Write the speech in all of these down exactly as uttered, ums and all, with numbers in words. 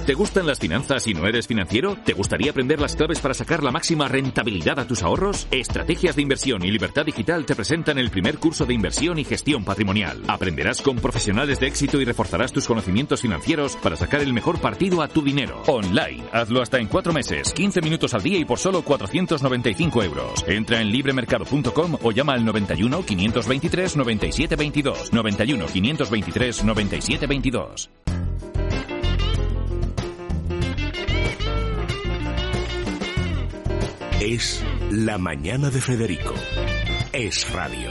¿Te gustan las finanzas y no eres financiero? ¿Te gustaría aprender las claves para sacar la máxima rentabilidad a tus ahorros? Estrategias de Inversión y Libertad Digital te presentan el primer curso de inversión y gestión patrimonial. Aprenderás con profesionales de éxito y reforzarás tus conocimientos financieros para sacar el mejor partido a tu dinero. Online. Hazlo hasta en cuatro meses, quince minutos al día y por solo cuatrocientos noventa y cinco euros. Entra en libremercado punto com o llama al noventa y uno, quinientos veintitrés, noventa y siete veintidós. noventa y uno, quinientos veintitrés, noventa y siete veintidós. Es La Mañana de Federico. Es radio.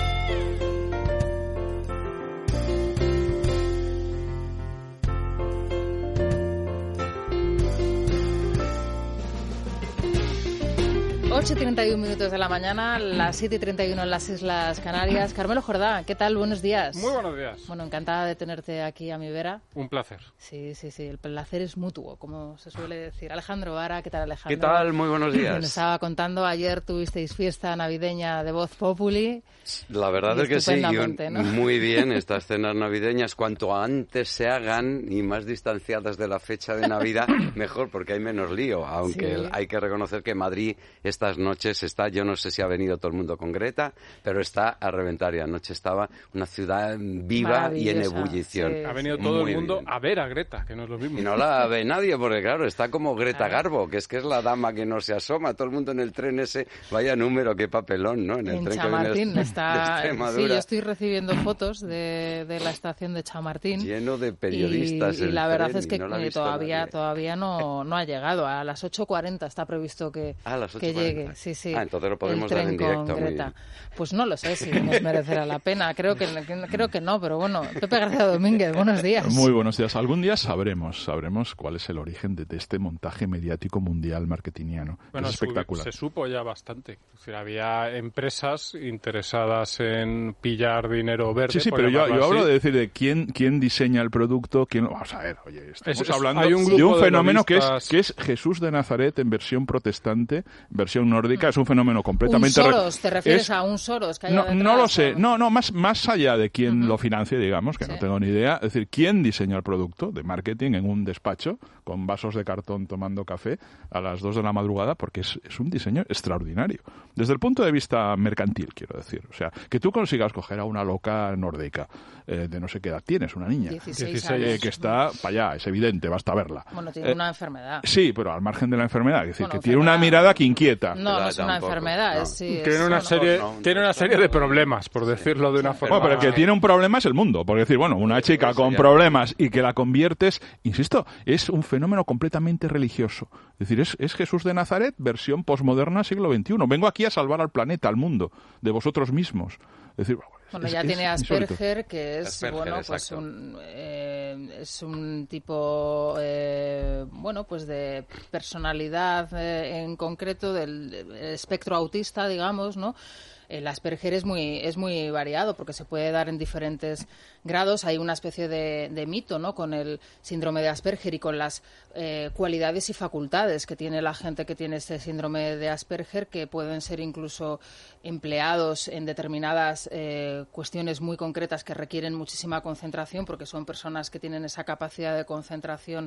ocho y treinta y uno minutos de la mañana, las siete y treinta y uno en las Islas Canarias. Carmelo Jordá, ¿qué tal? Buenos días. Muy buenos días. Bueno, encantada de tenerte aquí a mi vera. Un placer. Sí, sí, sí, el placer es mutuo, como se suele decir. Alejandro Vara, ¿qué tal, Alejandro? ¿Qué tal? Muy buenos días. Nos estaba contando, ayer tuvisteis fiesta navideña de Voz Populi. La verdad es que sí, ¿no? Muy bien, estas cenas navideñas, cuanto antes se hagan y más distanciadas de la fecha de Navidad, mejor, porque hay menos lío, aunque sí. Hay que reconocer que Madrid estas noches está, yo no sé si ha venido todo el mundo con Greta, pero está a reventar y anoche estaba una ciudad viva y en ebullición. Sí, ha venido todo muy el mundo bien. A ver a Greta, que no es lo mismo. Y no la ve nadie, porque claro, está como Greta Garbo, que es que es la dama que no se asoma, todo el mundo en el tren ese, vaya número, qué papelón, ¿no? En el en tren Chamartín que viene está, de sí, yo estoy recibiendo fotos de, de la estación de Chamartín. Lleno de periodistas. Y, y la verdad es que no la todavía todavía no, no ha llegado. A las ocho cuarenta está previsto que, ah, las que llegue. Sí, sí. Ah, entonces lo podemos el dar en tren directo. Con Greta. Pues no lo sé si nos merecerá la pena. Creo que, creo que no, pero bueno. Pepe García Domínguez, buenos días. Muy buenos días. Algún día sabremos, sabremos cuál es el origen de, de este montaje mediático mundial marketingiano. Bueno, es espectacular. Se supo ya bastante. Es decir, había empresas interesadas en pillar dinero verde. Sí, sí, pero yo, yo hablo de decir de quién, quién diseña el producto, quién... Vamos a ver, oye, estamos es, hablando hay un de un de fenómeno que es, lobistas... que es Jesús de Nazaret en versión protestante, versión nórdica. Es un fenómeno completamente... ¿Un Soros? ¿Te refieres es... a un Soros que haya no, detrás, no lo sé. o... No, no, más, más allá de quién uh-huh. lo financie, digamos, que sí. no tengo ni idea. Es decir, quién diseña el producto de marketing en un despacho con vasos de cartón tomando café a las dos de la madrugada, porque es, es un diseño extraordinario. Desde el punto de vista mercantil, quiero decir. O sea, que tú consigas coger a una loca nórdica eh, de no sé qué edad tienes, una niña. dieciséis eh, que está para allá, es evidente, basta verla. Bueno, tiene eh, una enfermedad. Sí, pero al margen de la enfermedad. Es decir, bueno, que tiene una mirada que inquieta. No, no es una tampoco, enfermedad. no. Es, sí, tiene es, una no, serie, no, no, tiene una serie de problemas, por decirlo de una forma. Bueno, pero el que tiene un problema es el mundo. Porque decir, bueno, una chica con problemas y que la conviertes, insisto, es un fenómeno completamente religioso. Es decir, es, es Jesús de Nazaret, versión posmoderna siglo veintiuno. Vengo aquí a salvar al planeta, al mundo, de vosotros mismos. Es decir, bueno, Bueno, es, ya es tiene Asperger, insólito. que es Asperger, bueno, pues exacto. un, eh, es un tipo eh, bueno, pues de personalidad eh, en concreto del, del espectro autista, digamos, ¿no? El Asperger es muy es muy variado porque se puede dar en diferentes grados. Hay una especie de, de mito, ¿no?, con el síndrome de Asperger y con las eh, cualidades y facultades que tiene la gente que tiene este síndrome de Asperger, que pueden ser incluso empleados en determinadas eh, cuestiones muy concretas que requieren muchísima concentración, porque son personas que tienen esa capacidad de concentración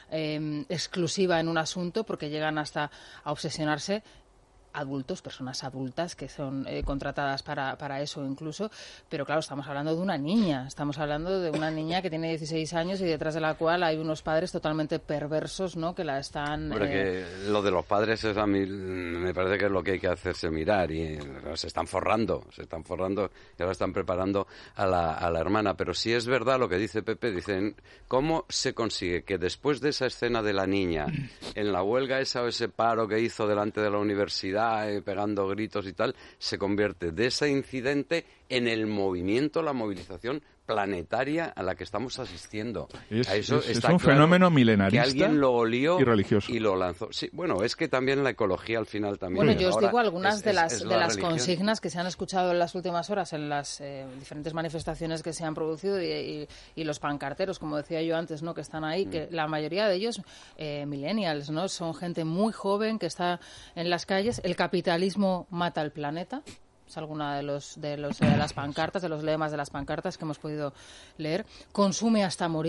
eh, exclusiva en un asunto, porque llegan hasta a obsesionarse. Adultos, personas adultas que son eh, contratadas para, para eso incluso, pero claro, estamos hablando de una niña, estamos hablando de una niña que tiene dieciséis años y detrás de la cual hay unos padres totalmente perversos, ¿no?, que la están... Hombre, eh... que lo de los padres es a mí, me parece que es lo que hay que hacerse mirar y se están forrando, se están forrando y ahora están preparando a la, a la hermana, pero sí es verdad lo que dice Pepe, dicen, ¿cómo se consigue que después de esa escena de la niña, en la huelga esa o ese paro que hizo delante de la universidad, pegando gritos y tal, se convierte de ese incidente en el movimiento, la movilización planetaria a la que estamos asistiendo? Es, a eso es, está es un claro fenómeno milenarista que alguien lo olió y religioso y lo lanzó. Sí, bueno, es que también la ecología al final también. Bueno, yo os ahora digo algunas es, de las es, es de la las religión. consignas que se han escuchado en las últimas horas en las eh, diferentes manifestaciones que se han producido y, y, y los pancarteros, como decía yo antes, ¿no?, que están ahí, mm. que la mayoría de ellos eh, millennials, ¿no?, son gente muy joven que está en las calles. El capitalismo mata al planeta. Es alguna de los de los de las pancartas, de los lemas de las pancartas que hemos podido leer. Consume hasta morir.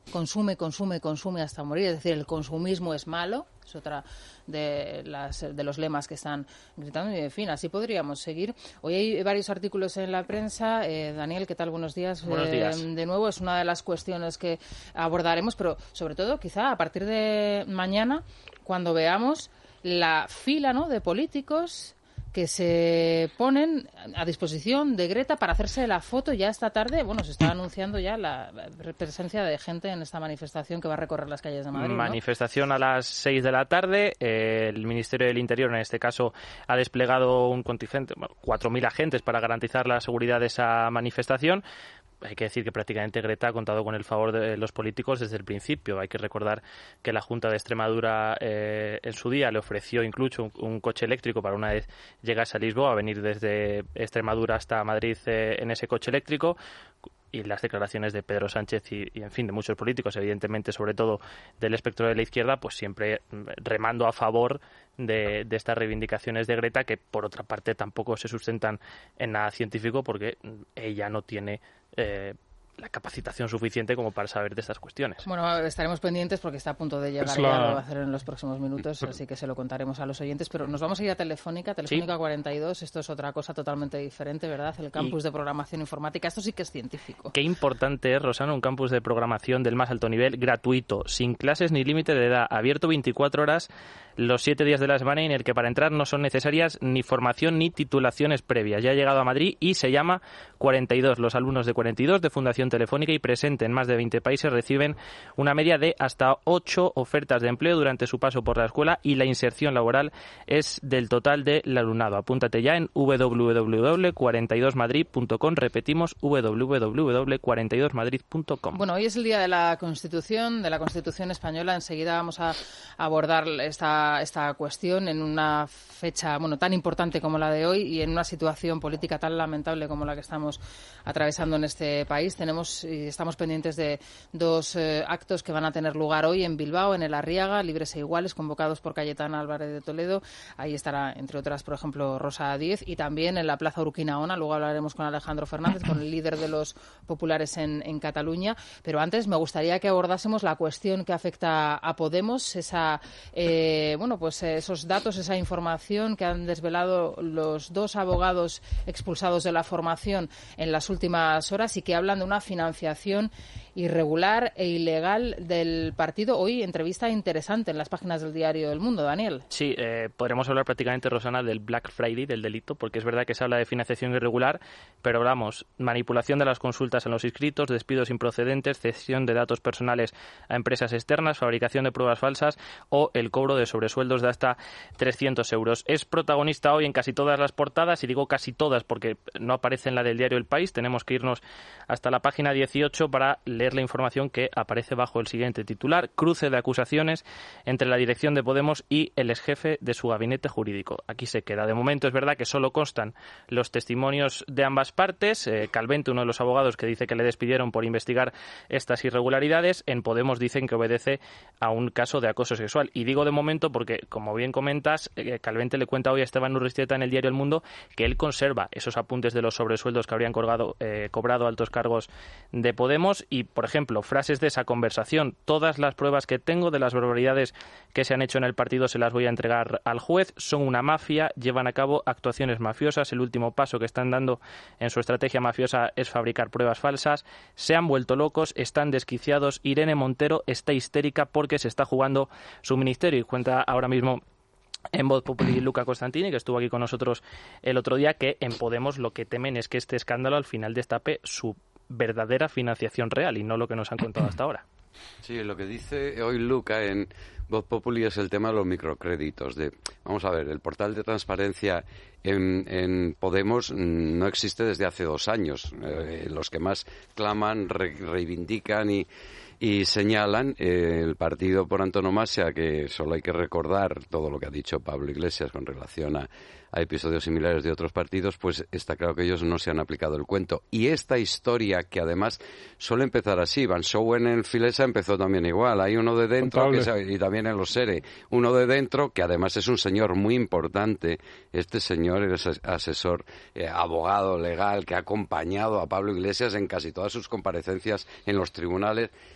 consume, consume, consume hasta morir. Es decir, el consumismo es malo. Es otra de, las, de los lemas que están gritando. Y, en fin, así podríamos seguir. Hoy hay varios artículos en la prensa. Eh, Daniel, ¿qué tal? Buenos días. Buenos días. Eh, de nuevo, es una de las cuestiones que abordaremos, pero sobre todo, quizá a partir de mañana, cuando veamos la fila, ¿no?, de políticos que se ponen a disposición de Greta para hacerse la foto. Ya esta tarde, bueno, se está anunciando ya la presencia de gente en esta manifestación que va a recorrer las calles de Madrid, ¿no? Manifestación a las seis de la tarde. Eh, el Ministerio del Interior, en este caso, ha desplegado un contingente, bueno, cuatro mil agentes para garantizar la seguridad de esa manifestación. Hay que decir que prácticamente Greta ha contado con el favor de los políticos desde el principio. Hay que recordar que la Junta de Extremadura eh, en su día le ofreció incluso un, un coche eléctrico para una vez llegase a Lisboa, a venir desde Extremadura hasta Madrid eh, en ese coche eléctrico. Y las declaraciones de Pedro Sánchez y, y, en fin, de muchos políticos, evidentemente, sobre todo del espectro de la izquierda, pues siempre remando a favor de, de estas reivindicaciones de Greta, que por otra parte tampoco se sustentan en nada científico, porque ella no tiene eh, la capacitación suficiente como para saber de estas cuestiones. Bueno, estaremos pendientes porque está a punto de llegar, la... ya lo va a hacer en los próximos minutos, así que se lo contaremos a los oyentes, pero nos vamos a ir a Telefónica, Telefónica ¿Sí? cuarenta y dos, esto es otra cosa totalmente diferente, ¿verdad? El campus y... de programación informática, esto sí que es científico. Qué importante es, Rosana, un campus de programación del más alto nivel, gratuito, sin clases ni límite de edad, abierto veinticuatro horas los siete días de la semana, y en el que para entrar no son necesarias ni formación ni titulaciones previas. Ya ha llegado a Madrid y se llama cuarenta y dos. Los alumnos de cuarenta y dos de Fundación Telefónica y presente en más de veinte países reciben una media de hasta ocho ofertas de empleo durante su paso por la escuela, y la inserción laboral es del total del alumnado. Apúntate ya en doble u doble u doble u punto cuarenta y dos madrid punto com. Repetimos, doble u doble u doble u punto cuarenta y dos madrid punto com. Bueno, hoy es el día de la Constitución, de la Constitución española. Enseguida vamos a abordar esta esta cuestión en una fecha, bueno, tan importante como la de hoy y en una situación política tan lamentable como la que estamos atravesando en este país. Tenemos y estamos pendientes de dos eh, actos que van a tener lugar hoy en Bilbao, en el Arriaga, Libres e Iguales, convocados por Cayetana Álvarez de Toledo. Ahí estará, entre otras, por ejemplo, Rosa Díez, y también en la Plaza Urquinaona. Luego hablaremos con Alejandro Fernández, con el líder de los populares en, en Cataluña. Pero antes me gustaría que abordásemos la cuestión que afecta a Podemos, esa eh, bueno, pues esos datos, esa información que han desvelado los dos abogados expulsados de la formación en las últimas horas y que hablan de una financiación irregular e ilegal del partido. Hoy entrevista interesante en las páginas del diario El Mundo, Daniel. Sí, eh, podremos hablar prácticamente, Rosana, del Black Friday, del delito, porque es verdad que se habla de financiación irregular, pero hablamos manipulación de las consultas en los inscritos, despidos improcedentes, cesión de datos personales a empresas externas, fabricación de pruebas falsas o el cobro de sobresueldos de hasta trescientos euros. Es protagonista hoy en casi todas las portadas, y digo casi todas porque no aparece en la del diario El País. Tenemos que irnos hasta la página dieciocho para leer la información que aparece bajo el siguiente titular: cruce de acusaciones entre la dirección de Podemos y el exjefe de su gabinete jurídico. Aquí se queda. De momento es verdad que solo constan los testimonios de ambas partes. Eh, Calvente, uno de los abogados que dice que le despidieron por investigar estas irregularidades, en Podemos dicen que obedece a un caso de acoso sexual. Y digo de momento porque, como bien comentas, eh, Calvente le cuenta hoy a Esteban Urristieta en el diario El Mundo que él conserva esos apuntes de los sobresueldos que habrían colgado, eh, cobrado altos cargos de Podemos. Y, por ejemplo, frases de esa conversación: todas las pruebas que tengo de las barbaridades que se han hecho en el partido se las voy a entregar al juez, son una mafia, llevan a cabo actuaciones mafiosas, el último paso que están dando en su estrategia mafiosa es fabricar pruebas falsas, se han vuelto locos, están desquiciados, Irene Montero está histérica porque se está jugando su ministerio. Y cuenta ahora mismo en Voz Populi Luca Costantini, que estuvo aquí con nosotros el otro día, que en Podemos lo que temen es que este escándalo al final destape su verdadera financiación real y no lo que nos han contado hasta ahora. Sí, lo que dice hoy Luca en Voz Populi es el tema de los microcréditos. De, vamos a ver, el portal de transparencia en, en Podemos no existe desde hace dos años. Eh, los que más claman, re, reivindican y, y señalan eh, el partido por antonomasia, que solo hay que recordar todo lo que ha dicho Pablo Iglesias con relación a, a episodios similares de otros partidos, pues está claro que ellos no se han aplicado el cuento. Y esta historia, que además suele empezar así, Van Schoen en Filesa empezó también igual, hay uno de dentro, que se, y también en los SERE, uno de dentro que además es un señor muy importante. Este señor es asesor, eh, abogado legal, que ha acompañado a Pablo Iglesias en casi todas sus comparecencias en los tribunales.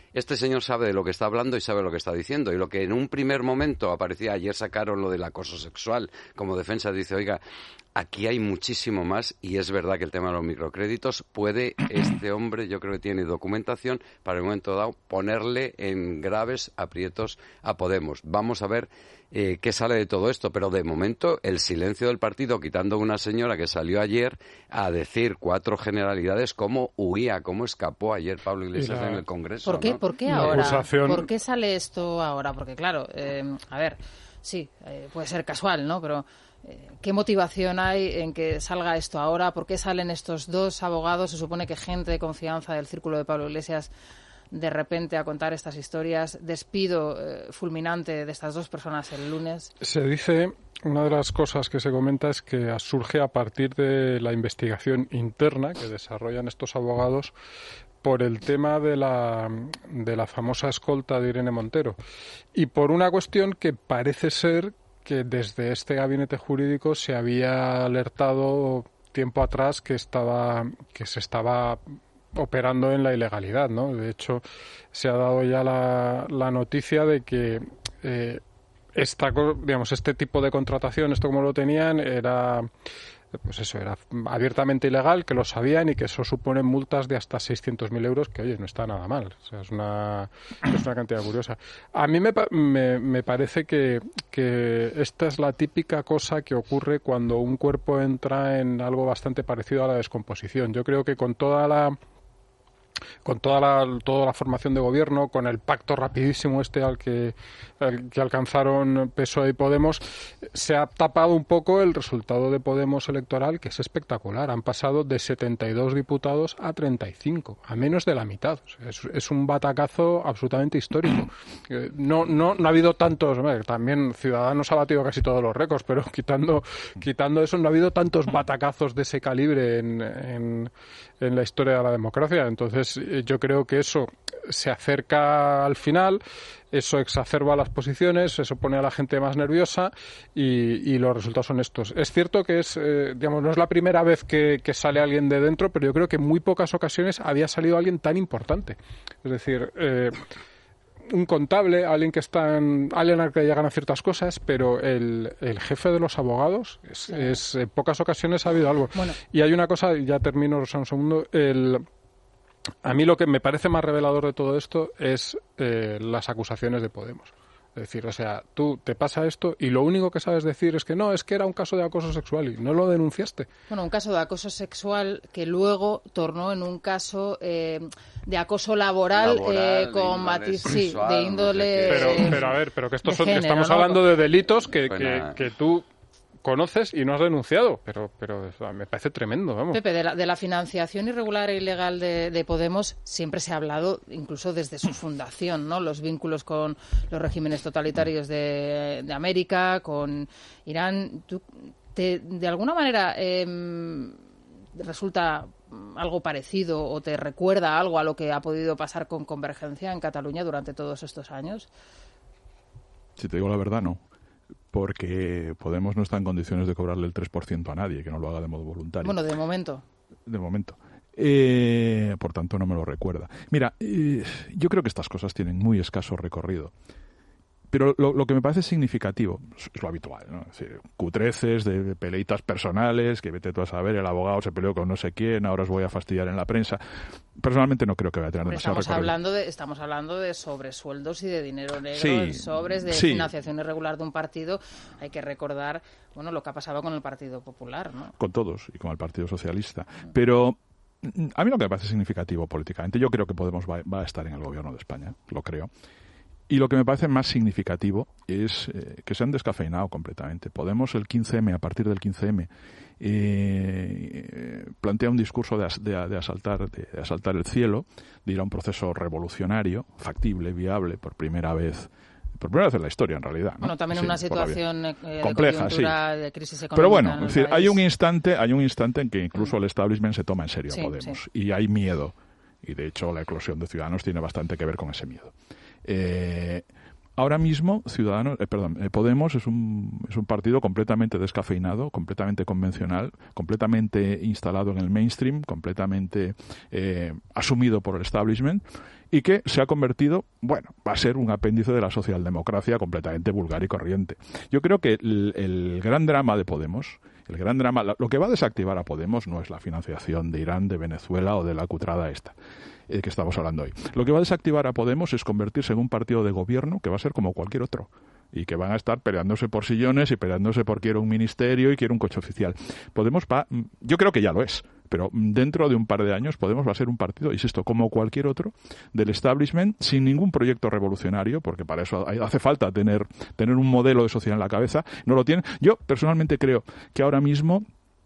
este señor sabe de lo que está hablando y sabe lo que está diciendo. Y lo que en un primer momento aparecía, ayer sacaron lo del acoso sexual como defensa, dice, oiga, aquí hay muchísimo más y es verdad que el tema de los microcréditos puede este hombre, yo creo que tiene documentación para en un momento dado ponerle en graves aprietos a Podemos. Vamos a ver eh, qué sale de todo esto, pero de momento el silencio del partido, quitando una señora que salió ayer a decir cuatro generalidades, cómo huía, cómo escapó ayer Pablo Iglesias la... en el Congreso. ¿Por qué, ¿no? ¿Por qué ahora? ¿Por qué sale esto ahora? Porque claro, eh, a ver, sí, eh, puede ser casual, ¿no? Pero ¿qué motivación hay en que salga esto ahora? ¿Por qué salen estos dos abogados? Se supone que gente de confianza del círculo de Pablo Iglesias de repente a contar estas historias. Despido eh, fulminante de estas dos personas el lunes. Se dice, una de las cosas que se comenta es que surge a partir de la investigación interna que desarrollan estos abogados por el tema de la, de la famosa escolta de Irene Montero y por una cuestión que parece ser que desde este gabinete jurídico se había alertado tiempo atrás que estaba que se estaba operando en la ilegalidad, ¿no? De hecho, se ha dado ya la, la noticia de que eh, esta, digamos, este tipo de contratación, esto como lo tenían, era pues eso, era abiertamente ilegal, que lo sabían y que eso supone multas de hasta seiscientos mil euros, que oye, no está nada mal, o sea, es una, es una cantidad curiosa. A mí me, me, me parece que, que esta es la típica cosa que ocurre cuando un cuerpo entra en algo bastante parecido a la descomposición. Yo creo que con toda la con toda la, toda la formación de gobierno, con el pacto rapidísimo este al que, al que alcanzaron P S O E y Podemos, se ha tapado un poco el resultado de Podemos electoral, que es espectacular. Han pasado de setenta y dos diputados a treinta y cinco, a menos de la mitad. O sea, es, es un batacazo absolutamente histórico. No, no, no ha habido tantos, hombre, también Ciudadanos ha batido casi todos los récords, pero quitando, quitando eso, no ha habido tantos batacazos de ese calibre en, en, en la historia de la democracia. Entonces, yo creo que eso se acerca al final, eso exacerba las posiciones, eso pone a la gente más nerviosa y, y los resultados son estos. Es cierto que es, eh, digamos, no es la primera vez que, que sale alguien de dentro, pero yo creo que en muy pocas ocasiones había salido alguien tan importante. Es decir, eh, un contable, alguien que está en, alguien al que llegan a ciertas cosas, pero el, el jefe de los abogados, es, sí. es, en pocas ocasiones ha habido algo. Bueno. Y hay una cosa, ya termino, Rosa, un segundo, el... A mí lo que me parece más revelador de todo esto es eh, las acusaciones de Podemos. Es decir, o sea, tú te pasa esto y lo único que sabes decir es que no, es que era un caso de acoso sexual y no lo denunciaste. Bueno, un caso de acoso sexual que luego tornó en un caso eh, de acoso laboral, laboral eh, con matiz, sí, de índole... No sé pero, pero a ver, pero que estos son, género, estamos ¿no? hablando de delitos que, que, que tú... conoces y no has denunciado, pero pero o sea, me parece tremendo, vamos. Pepe, de la, de la financiación irregular e ilegal de, de Podemos siempre se ha hablado, incluso desde su fundación, ¿no? Los vínculos con los regímenes totalitarios de, de América, con Irán. ¿Tú, te, de alguna manera eh, resulta algo parecido o te recuerda algo a lo que ha podido pasar con Convergencia en Cataluña durante todos estos años? Si te digo la verdad, no. Porque Podemos no está en condiciones de cobrarle el tres por ciento a nadie, que no lo haga de modo voluntario. Bueno, de momento. De momento. Eh, por tanto, no me lo recuerda. Mira, eh, yo creo que estas cosas tienen muy escaso recorrido. Pero lo, lo que me parece significativo es lo habitual, ¿no? Es decir, cutreces de peleitas personales, que vete tú a saber, el abogado se peleó con no sé quién, ahora os voy a fastidiar en la prensa. Personalmente no creo que vaya a tener Pero demasiado estamos recorrido. Hablando de, estamos hablando de sobresueldos y de dinero negro, sí, en sobres, de sí. financiación irregular de un partido. Hay que recordar, bueno, lo que ha pasado con el Partido Popular, ¿no? Con todos, y con el Partido Socialista. Pero a mí lo que me parece significativo políticamente, yo creo que Podemos va, va a estar en el gobierno de España, lo creo. Y lo que me parece más significativo es eh, que se han descafeinado completamente. Podemos el quince eme, a partir del quince eme, eh, plantea un discurso de, as, de, de, asaltar, de, de asaltar el cielo, de ir a un proceso revolucionario, factible, viable, por primera vez, por primera vez en la historia, en realidad, ¿no? Bueno, también en sí, una situación eh, compleja, de, sí. de crisis económica. Pero bueno, es decir, hay un instante, hay un instante en que incluso el establishment se toma en serio sí, a Podemos sí. y hay miedo. Y de hecho la eclosión de Ciudadanos tiene bastante que ver con ese miedo. Eh, Ahora mismo, Ciudadanos, eh, perdón, eh, Podemos es un, es un partido completamente descafeinado, completamente convencional, completamente instalado en el mainstream, completamente eh, asumido por el establishment, y que se ha convertido, bueno, va a ser un apéndice de la socialdemocracia completamente vulgar y corriente. Yo creo que el, el gran drama de Podemos, el gran drama, lo que va a desactivar a Podemos no es la financiación de Irán, de Venezuela o de la cutrada esta eh, que estamos hablando hoy. Lo que va a desactivar a Podemos es convertirse en un partido de gobierno que va a ser como cualquier otro, y que van a estar peleándose por sillones y peleándose por quiero un ministerio y quiero un coche oficial. Podemos va, yo creo que ya lo es, pero dentro de un par de años Podemos va a ser un partido, insisto, como cualquier otro, del establishment, sin ningún proyecto revolucionario, porque para eso hace falta tener, tener un modelo de sociedad en la cabeza. No lo tienen. Yo personalmente creo que ahora mismo,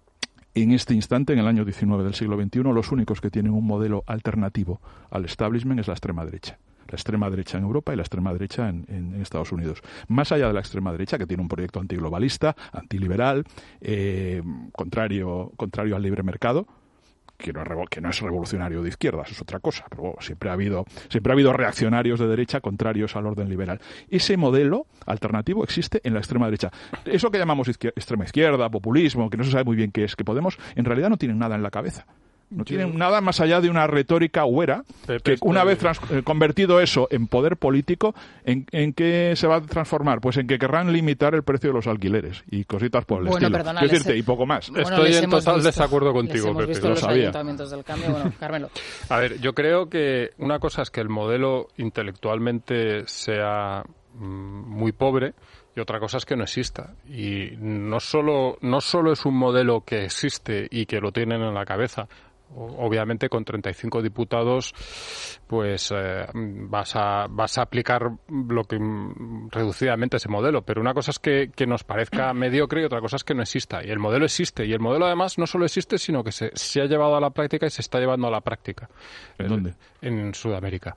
en este instante, en el año diecinueve del siglo veintiuno, los únicos que tienen un modelo alternativo al establishment es la extrema derecha. La extrema derecha en Europa y la extrema derecha en, en, en Estados Unidos. Más allá de la extrema derecha, que tiene un proyecto antiglobalista, antiliberal, eh, contrario, contrario al libre mercado, que no, es, que no es revolucionario de izquierdas, es otra cosa, pero bueno, siempre ha habido siempre ha habido reaccionarios de derecha contrarios al orden liberal. Ese modelo alternativo existe en la extrema derecha. Eso que llamamos izquier- extrema izquierda, populismo, que no se sabe muy bien qué es, que Podemos, en realidad no tienen nada en la cabeza. No tienen nada más allá de una retórica huera, que una vez trans, eh, convertido eso en poder político, ¿en, ¿en qué se va a transformar? Pues en que querrán limitar el precio de los alquileres y cositas por el bueno, estilo. Perdona, Quiero decirte, he... y poco más. Bueno, Estoy en total visto, desacuerdo contigo, hemos Pepe. visto lo los sabía. ayuntamientos del cambio. Bueno, Carmelo. A ver, yo creo que una cosa es que el modelo intelectualmente sea mm, muy pobre, y otra cosa es que no exista. Y no solo, no solo es un modelo que existe y que lo tienen en la cabeza. Obviamente con treinta y cinco diputados pues eh, vas a vas a aplicar lo que reducidamente ese modelo, pero una cosa es que, que nos parezca mediocre y otra cosa es que no exista, y el modelo existe, y el modelo además no solo existe sino que se, se ha llevado a la práctica y se está llevando a la práctica. ¿En dónde? En Sudamérica.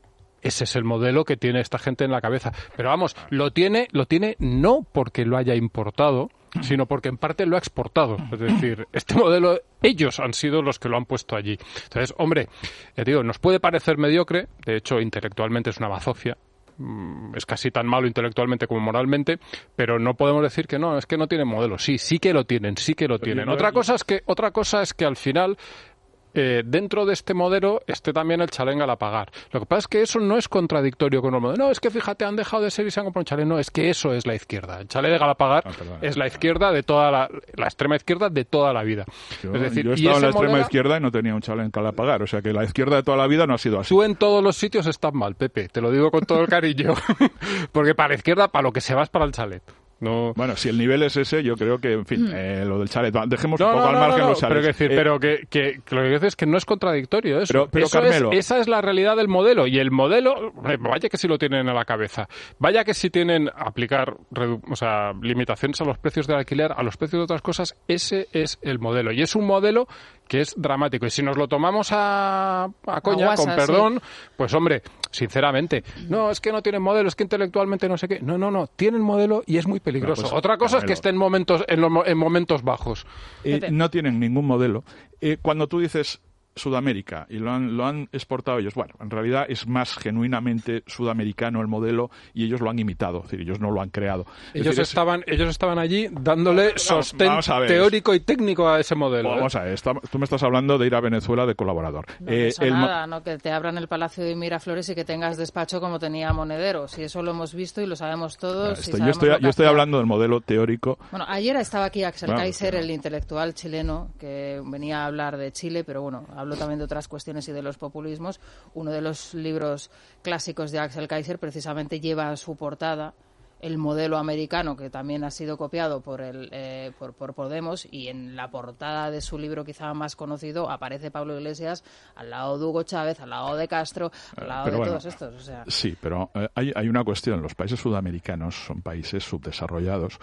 Ese es el modelo que tiene esta gente en la cabeza. Pero vamos, lo tiene, lo tiene no porque lo haya importado, sino porque en parte lo ha exportado. Es decir, este modelo, ellos han sido los que lo han puesto allí. Entonces, hombre, ya digo, nos puede parecer mediocre, de hecho, intelectualmente es una bazofia, es casi tan malo intelectualmente como moralmente, pero no podemos decir que no, es que no tienen modelo. Sí, sí que lo tienen, sí que lo tienen. Otra cosa es que, otra cosa es que al final... Eh, dentro de este modelo esté también el chalén al pagar. Lo que pasa es que eso no es contradictorio con el modelo. No, es que fíjate, han dejado de ser y se han comprado un chalén. No, es que eso es la izquierda. El chalé de Galapagar ah, es la izquierda de toda la, la extrema izquierda de toda la vida. Yo, es decir, yo he estado en la extrema modelo, izquierda y no tenía un chalén en Galapagar. O sea que la izquierda de toda la vida no ha sido así. Tú en todos los sitios estás mal, Pepe. Te lo digo con todo el cariño. Porque para la izquierda, para lo que se va es para el chalet. No. Bueno, si el nivel es ese, yo creo que, en fin, eh, lo del chalet. Dejemos no, un poco no, al no, margen no, no, los chalets. Pero, que, decir, eh, pero que, que, que lo que dices es que no es contradictorio eso. Pero, pero eso Carmelo... es, esa es la realidad del modelo. Y el modelo, vaya que sí lo tienen en la cabeza. Vaya que sí tienen aplicar o sea, limitaciones a los precios del alquiler, a los precios de otras cosas. Ese es el modelo. Y es un modelo que es dramático. Y si nos lo tomamos a, a coña, a guasa, con perdón, sí. Pues hombre, sinceramente, no, es que no tienen modelo, es que intelectualmente no sé qué. No, no, no, tienen modelo y es muy peligroso. No, pues, Otra cosa Carmelo. Es que estén en momentos, en, los, en momentos bajos. Eh, no tienen ningún modelo. Eh, cuando tú dices Sudamérica y lo han, lo han exportado ellos, bueno, en realidad es más genuinamente sudamericano el modelo y ellos lo han imitado, es decir, ellos no lo han creado. Es ellos, decir, estaban, es... ellos estaban allí dándole vamos, sostén vamos teórico y técnico a ese modelo. Vamos ¿eh? a ver, está, tú me estás hablando de ir a Venezuela de colaborador. No, eh, eso el nada, no que te abran el Palacio de Miraflores y que tengas despacho como tenía Monedero. Si eso lo hemos visto y lo sabemos todos. Estoy, si yo estoy, yo estoy hablando del modelo teórico. Bueno, ayer estaba aquí Axel bueno, Kaiser, no. el intelectual chileno, que venía a hablar de Chile, pero bueno, habló también de otras cuestiones y de los populismos. Uno de los libros clásicos de Axel Kaiser precisamente lleva a su portada el modelo americano, que también ha sido copiado por el eh, por, por Podemos, y en la portada de su libro quizá más conocido aparece Pablo Iglesias al lado de Hugo Chávez, al lado de Castro, al lado pero de bueno, todos estos. O sea. Sí, pero eh, hay, hay una cuestión. Los países sudamericanos son países subdesarrollados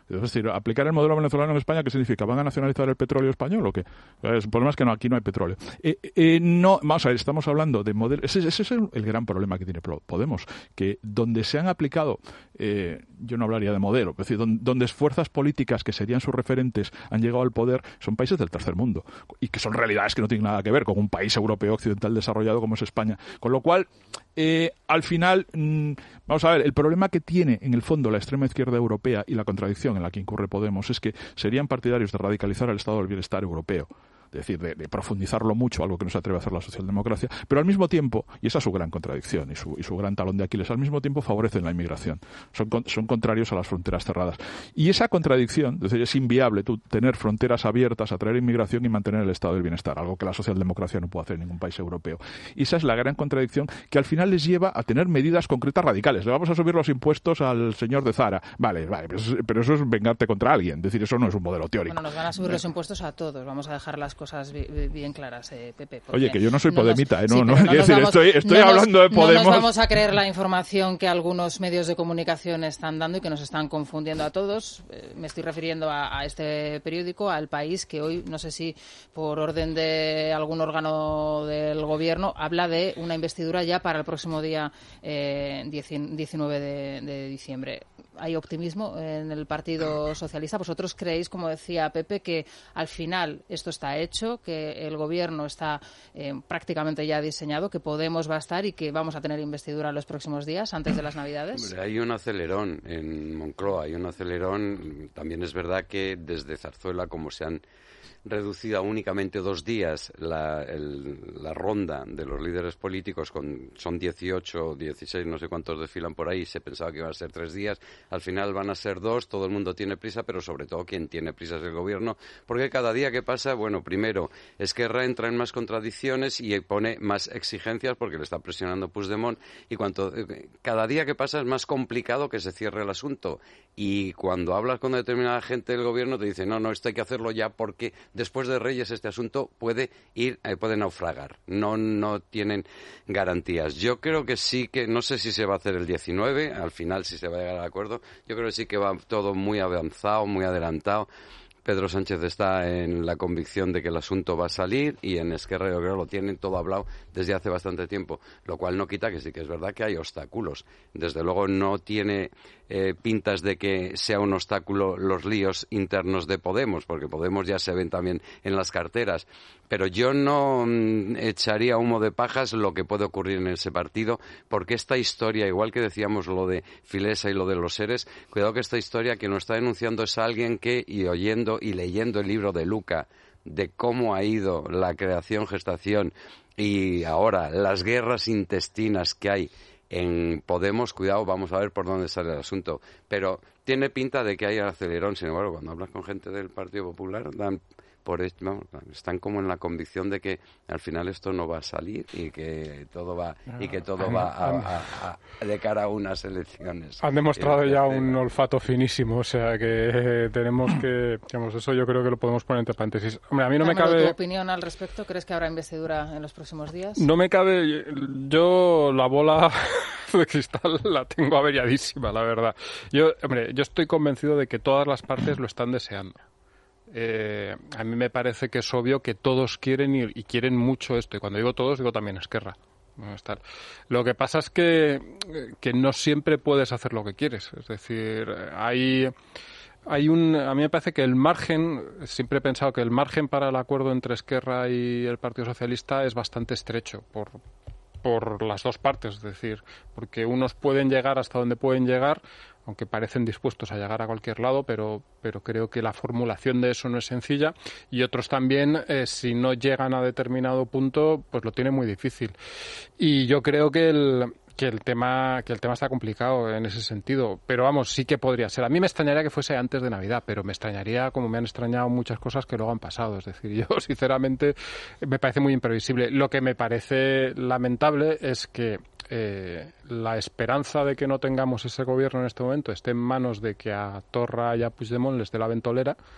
Es decir, aplicar el modelo venezolano en España, ¿qué significa? ¿Van a nacionalizar el petróleo español o qué? El problema es que no, aquí no hay petróleo. Eh, eh, no, vamos a ver, estamos hablando de modelos. Ese, ese es el, el gran problema que tiene Podemos, que donde se han aplicado, eh, yo no hablaría de modelo, es decir, donde, donde fuerzas políticas que serían sus referentes han llegado al poder, son países del tercer mundo y que son realidades que no tienen nada que ver con un país europeo occidental desarrollado como es España. Con lo cual, eh, al final, mmm, vamos a ver, el problema que tiene en el fondo la extrema izquierda europea y la contradicción en la que incurre Podemos es que serían partidarios de radicalizar el estado del bienestar europeo. Es decir, de, de profundizarlo mucho, algo que no se atreve a hacer la socialdemocracia, pero al mismo tiempo, y esa es su gran contradicción y su, y su gran talón de Aquiles, al mismo tiempo favorecen la inmigración, son, son contrarios a las fronteras cerradas. Y esa contradicción, es decir, es inviable tú tener fronteras abiertas, atraer inmigración y mantener el estado del bienestar, algo que la socialdemocracia no puede hacer en ningún país europeo. Y esa es la gran contradicción que al final les lleva a tener medidas concretas radicales. Le vamos a subir los impuestos al señor de Zara. Vale, vale, pero eso, pero eso es vengarte contra alguien, es decir, eso no es un modelo teórico. Bueno, nos van a subir los impuestos a todos, vamos a dejar las cosas bien claras, eh, Pepe. Oye, que yo no soy no podemita, nos, ¿eh? No, sí, no, no decir, vamos, estoy, estoy no hablando nos, de Podemos. No nos vamos a creer la información que algunos medios de comunicación están dando y que nos están confundiendo a todos. Eh, me estoy refiriendo a, a este periódico, al País, que hoy, no sé si por orden de algún órgano del gobierno, habla de una investidura ya para el próximo día eh, diecinueve de, de diciembre. Hay optimismo en el Partido Socialista. ¿Vosotros creéis, como decía Pepe, que al final esto está hecho, que el gobierno está eh, prácticamente ya diseñado, que Podemos va a estar y que vamos a tener investidura en los próximos días, antes de las Navidades? Hombre, hay un acelerón en Moncloa, hay un acelerón. También es verdad que desde Zarzuela, como se han reducido a únicamente dos días la, el, la ronda de los líderes políticos, con, son dieciocho, dieciséis, no sé cuántos desfilan por ahí, se pensaba que iban a ser tres días, al final van a ser dos, todo el mundo tiene prisa, pero sobre todo quien tiene prisa es el gobierno, porque cada día que pasa, bueno, primero, Esquerra entra en más contradicciones y pone más exigencias porque le está presionando Puigdemont, y cuanto, cada día que pasa es más complicado que se cierre el asunto, y cuando hablas con determinada gente del gobierno te dicen, no, no, esto hay que hacerlo ya porque después de Reyes este asunto puede ir, eh, puede naufragar. No, no tienen garantías. Yo creo que sí que, no sé si se va a hacer el diecinueve, al final si se va a llegar al acuerdo, yo creo que sí que va todo muy avanzado, muy adelantado. Pedro Sánchez está en la convicción de que el asunto va a salir y en Esquerra yo creo que lo tienen todo hablado desde hace bastante tiempo, lo cual no quita que sí que es verdad que hay obstáculos. Desde luego no tiene eh, pintas de que sea un obstáculo los líos internos de Podemos, porque Podemos ya se ven también en las carteras, pero yo no mm, echaría humo de pajas lo que puede ocurrir en ese partido, porque esta historia, igual que decíamos lo de Filesa y lo de los seres, cuidado que esta historia que nos está denunciando es alguien que, y oyendo y leyendo el libro de Luca, de cómo ha ido la creación, gestación y ahora las guerras intestinas que hay en Podemos, cuidado, vamos a ver por dónde sale el asunto. Pero tiene pinta de que hay acelerón, sin embargo, cuando hablas con gente del Partido Popular, dan por esto, vamos, están como en la convicción de que al final esto no va a salir y que todo va y que todo va a, a, a, de cara a unas elecciones. Han demostrado ya un olfato finísimo, o sea que eh, tenemos que, digamos, eso yo creo que lo podemos poner entre paréntesis. Hombre, a mí no me cabe. ¿Tu opinión al respecto? ¿Crees que habrá investidura en los próximos días? No me cabe. Yo la bola de cristal la tengo averiadísima, la verdad. Yo, hombre, yo estoy convencido de que todas las partes lo están deseando. Eh, a mí me parece que es obvio que todos quieren y, y quieren mucho esto, y cuando digo todos digo también Esquerra. Lo que pasa es que, que no siempre puedes hacer lo que quieres, es decir, hay, hay un, a mí me parece que el margen, siempre he pensado que el margen para el acuerdo entre Esquerra y el Partido Socialista es bastante estrecho por por las dos partes, es decir, porque unos pueden llegar hasta donde pueden llegar, aunque parecen dispuestos a llegar a cualquier lado, pero, pero creo que la formulación de eso no es sencilla, y otros también, eh, si no llegan a determinado punto, pues lo tienen muy difícil. Y yo creo que el que el tema que el tema está complicado en ese sentido, pero vamos, sí que podría ser. A mí me extrañaría que fuese antes de Navidad, pero me extrañaría como me han extrañado muchas cosas que luego han pasado, es decir, yo sinceramente me parece muy imprevisible. Lo que me parece lamentable es que eh, la esperanza de que no tengamos ese gobierno en este momento esté en manos de que a Torra y a Puigdemont les dé la ventolera,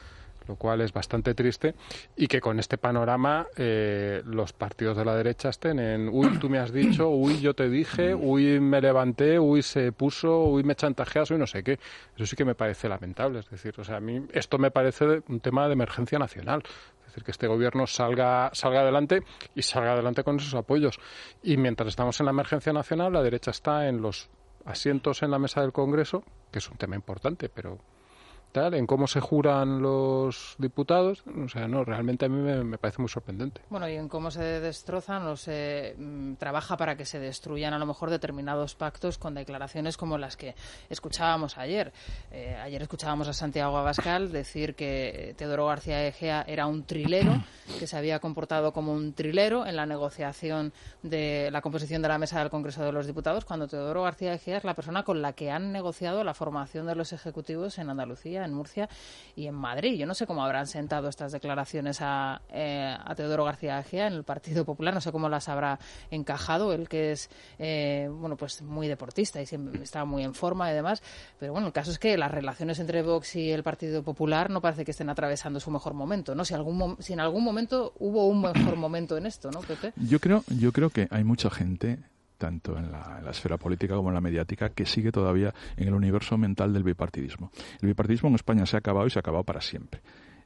lo cual es bastante triste, y que con este panorama eh, los partidos de la derecha estén en uy, tú me has dicho, uy, yo te dije, uy, me levanté, uy, se puso, uy, me chantajeas, uy, no sé qué. Eso sí que me parece lamentable. Es decir, o sea, a mí esto me parece un tema de emergencia nacional. Es decir, que este gobierno salga, salga adelante y salga adelante con esos apoyos. Y mientras estamos en la emergencia nacional, la derecha está en los asientos en la mesa del Congreso, que es un tema importante, pero tal, en cómo se juran los diputados, o sea, no, realmente a mí me, me parece muy sorprendente. Bueno, y en cómo se destrozan o se mm, trabaja para que se destruyan a lo mejor determinados pactos con declaraciones como las que escuchábamos ayer. Eh, ayer escuchábamos a Santiago Abascal decir que Teodoro García Egea era un trilero, que se había comportado como un trilero en la negociación de la composición de la mesa del Congreso de los Diputados, cuando Teodoro García Egea es la persona con la que han negociado la formación de los ejecutivos en Andalucía, en Murcia y en Madrid. Yo no sé cómo habrán sentado estas declaraciones a, eh, a Teodoro García Egea en el Partido Popular, no sé cómo las habrá encajado, él que es eh, bueno, pues muy deportista y siempre está muy en forma y demás, pero bueno, el caso es que las relaciones entre Vox y el Partido Popular no parece que estén atravesando su mejor momento, ¿no? Si, algún, si en algún momento hubo un mejor momento en esto, ¿no, Pepe? Yo creo, yo creo que hay mucha gente, tanto en la, en la esfera política como en la mediática, que sigue todavía en el universo mental del bipartidismo. El bipartidismo en España se ha acabado y se ha acabado para siempre.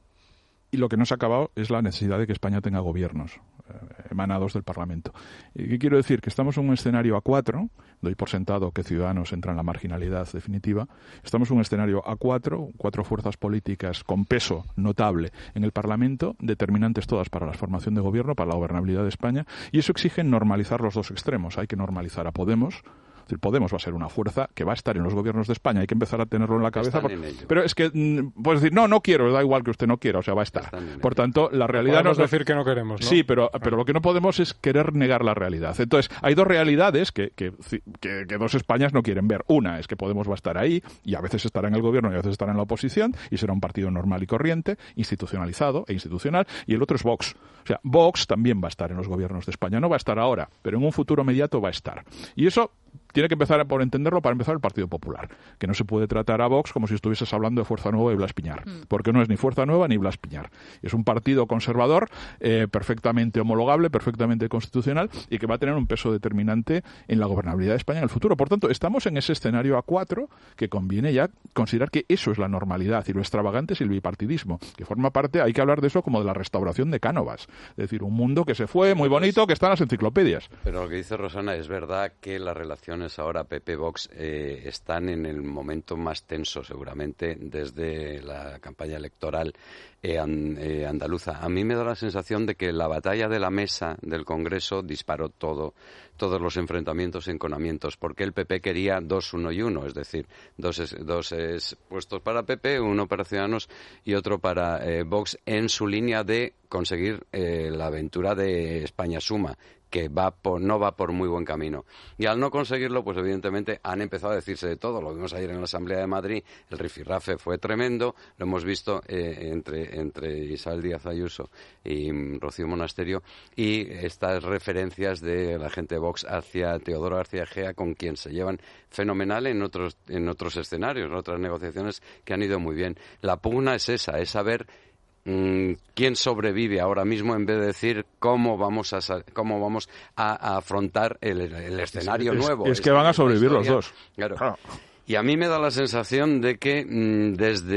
Y lo que no se ha acabado es la necesidad de que España tenga gobiernos eh, emanados del Parlamento. ¿Y qué quiero decir? Que estamos en un escenario a cuatro, doy por sentado que Ciudadanos entra en la marginalidad definitiva, estamos en un escenario a cuatro, cuatro fuerzas políticas con peso notable en el Parlamento, determinantes todas para la formación de gobierno, para la gobernabilidad de España, y eso exige normalizar los dos extremos. Hay que normalizar a Podemos. Es decir, Podemos va a ser una fuerza que va a estar en los gobiernos de España, hay que empezar a tenerlo en la cabeza. Por, en pero es que mm, puedes decir, no, no quiero, da igual que usted no quiera, o sea, va a estar. Por tanto, la realidad no es decir que no queremos, ¿no? Sí, pero, pero lo que no podemos es querer negar la realidad. Entonces, hay dos realidades que, que, que, que dos Españas no quieren ver. Una es que Podemos va a estar ahí, y a veces estará en el gobierno y a veces estará en la oposición, y será un partido normal y corriente, institucionalizado e institucional, y el otro es Vox. O sea, Vox también va a estar en los gobiernos de España. No va a estar ahora, pero en un futuro inmediato va a estar. Y eso tiene que empezar por entenderlo para empezar el Partido Popular, que no se puede tratar a Vox como si estuvieses hablando de Fuerza Nueva y Blas Piñar, mm. porque no es ni Fuerza Nueva ni Blas Piñar. Es un partido conservador, eh, perfectamente homologable, perfectamente constitucional, y que va a tener un peso determinante en la gobernabilidad de España en el futuro. Por tanto, estamos en ese escenario a cuatro que conviene ya considerar que eso es la normalidad, y lo extravagante es el bipartidismo, que forma parte, hay que hablar de eso como de la restauración de Cánovas. Es decir, un mundo que se fue, muy bonito, que está en las enciclopedias. Pero lo que dice Rosana es verdad que las relaciones ahora P P Vox eh, están en el momento más tenso seguramente desde la campaña electoral eh, an, eh, andaluza. A mí me da la sensación de que la batalla de la mesa del Congreso disparó todo, todos los enfrentamientos y enconamientos, porque el P P quería dos, uno y uno, es decir, dos, es, dos es puestos para P P, uno para Ciudadanos y otro para eh, Vox, en su línea de conseguir eh, la aventura de España Suma, que va por, no va por muy buen camino. Y al no conseguirlo, pues evidentemente han empezado a decirse de todo. Lo vimos ayer en la Asamblea de Madrid, el rifirrafe fue tremendo, lo hemos visto eh, entre, entre Isabel Díaz Ayuso y um, Rocío Monasterio, y estas referencias de la gente de Vox hacia Teodoro García Egea, con quien se llevan fenomenal en otros, en otros escenarios, en otras negociaciones que han ido muy bien. La pugna es esa, es saber quién sobrevive ahora mismo, en vez de decir cómo vamos a cómo vamos a, a afrontar el, el escenario es, nuevo. Es, es que van a sobrevivir los dos. Claro. Claro. Y a mí me da la sensación de que mmm,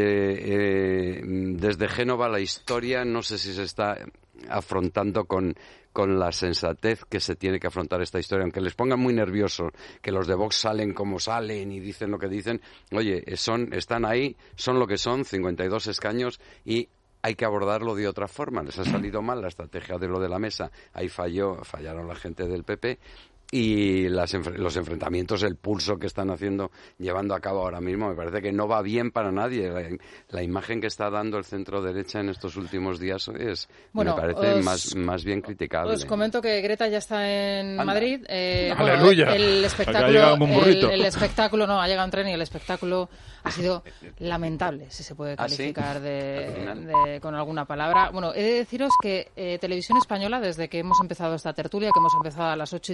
desde eh, desde Génova la historia no sé si se está afrontando con con la sensatez que se tiene que afrontar esta historia, aunque les pongan muy nerviosos, que los de Vox salen como salen y dicen lo que dicen. Oye, son están ahí, son lo que son, cincuenta y dos escaños, y hay que abordarlo de otra forma. Les ha salido mal la estrategia de lo de la mesa. Ahí falló, fallaron la gente del P P. Y las, los enfrentamientos, el pulso que están haciendo, llevando a cabo ahora mismo, me parece que no va bien para nadie. La, la imagen que está dando el centro derecha en estos últimos días es, bueno, me parece os, más, más bien criticable. Os comento que Greta ya está en Anda. Madrid. Eh, ¡Aleluya! Bueno, el espectáculo, el, el espectáculo, no, ha llegado un tren y el espectáculo ha sido lamentable, si se puede calificar ¿Ah, sí? de, de, con alguna palabra. Bueno, he de deciros que eh, Televisión Española, desde que hemos empezado esta tertulia, que hemos empezado a las ocho y treinta y dos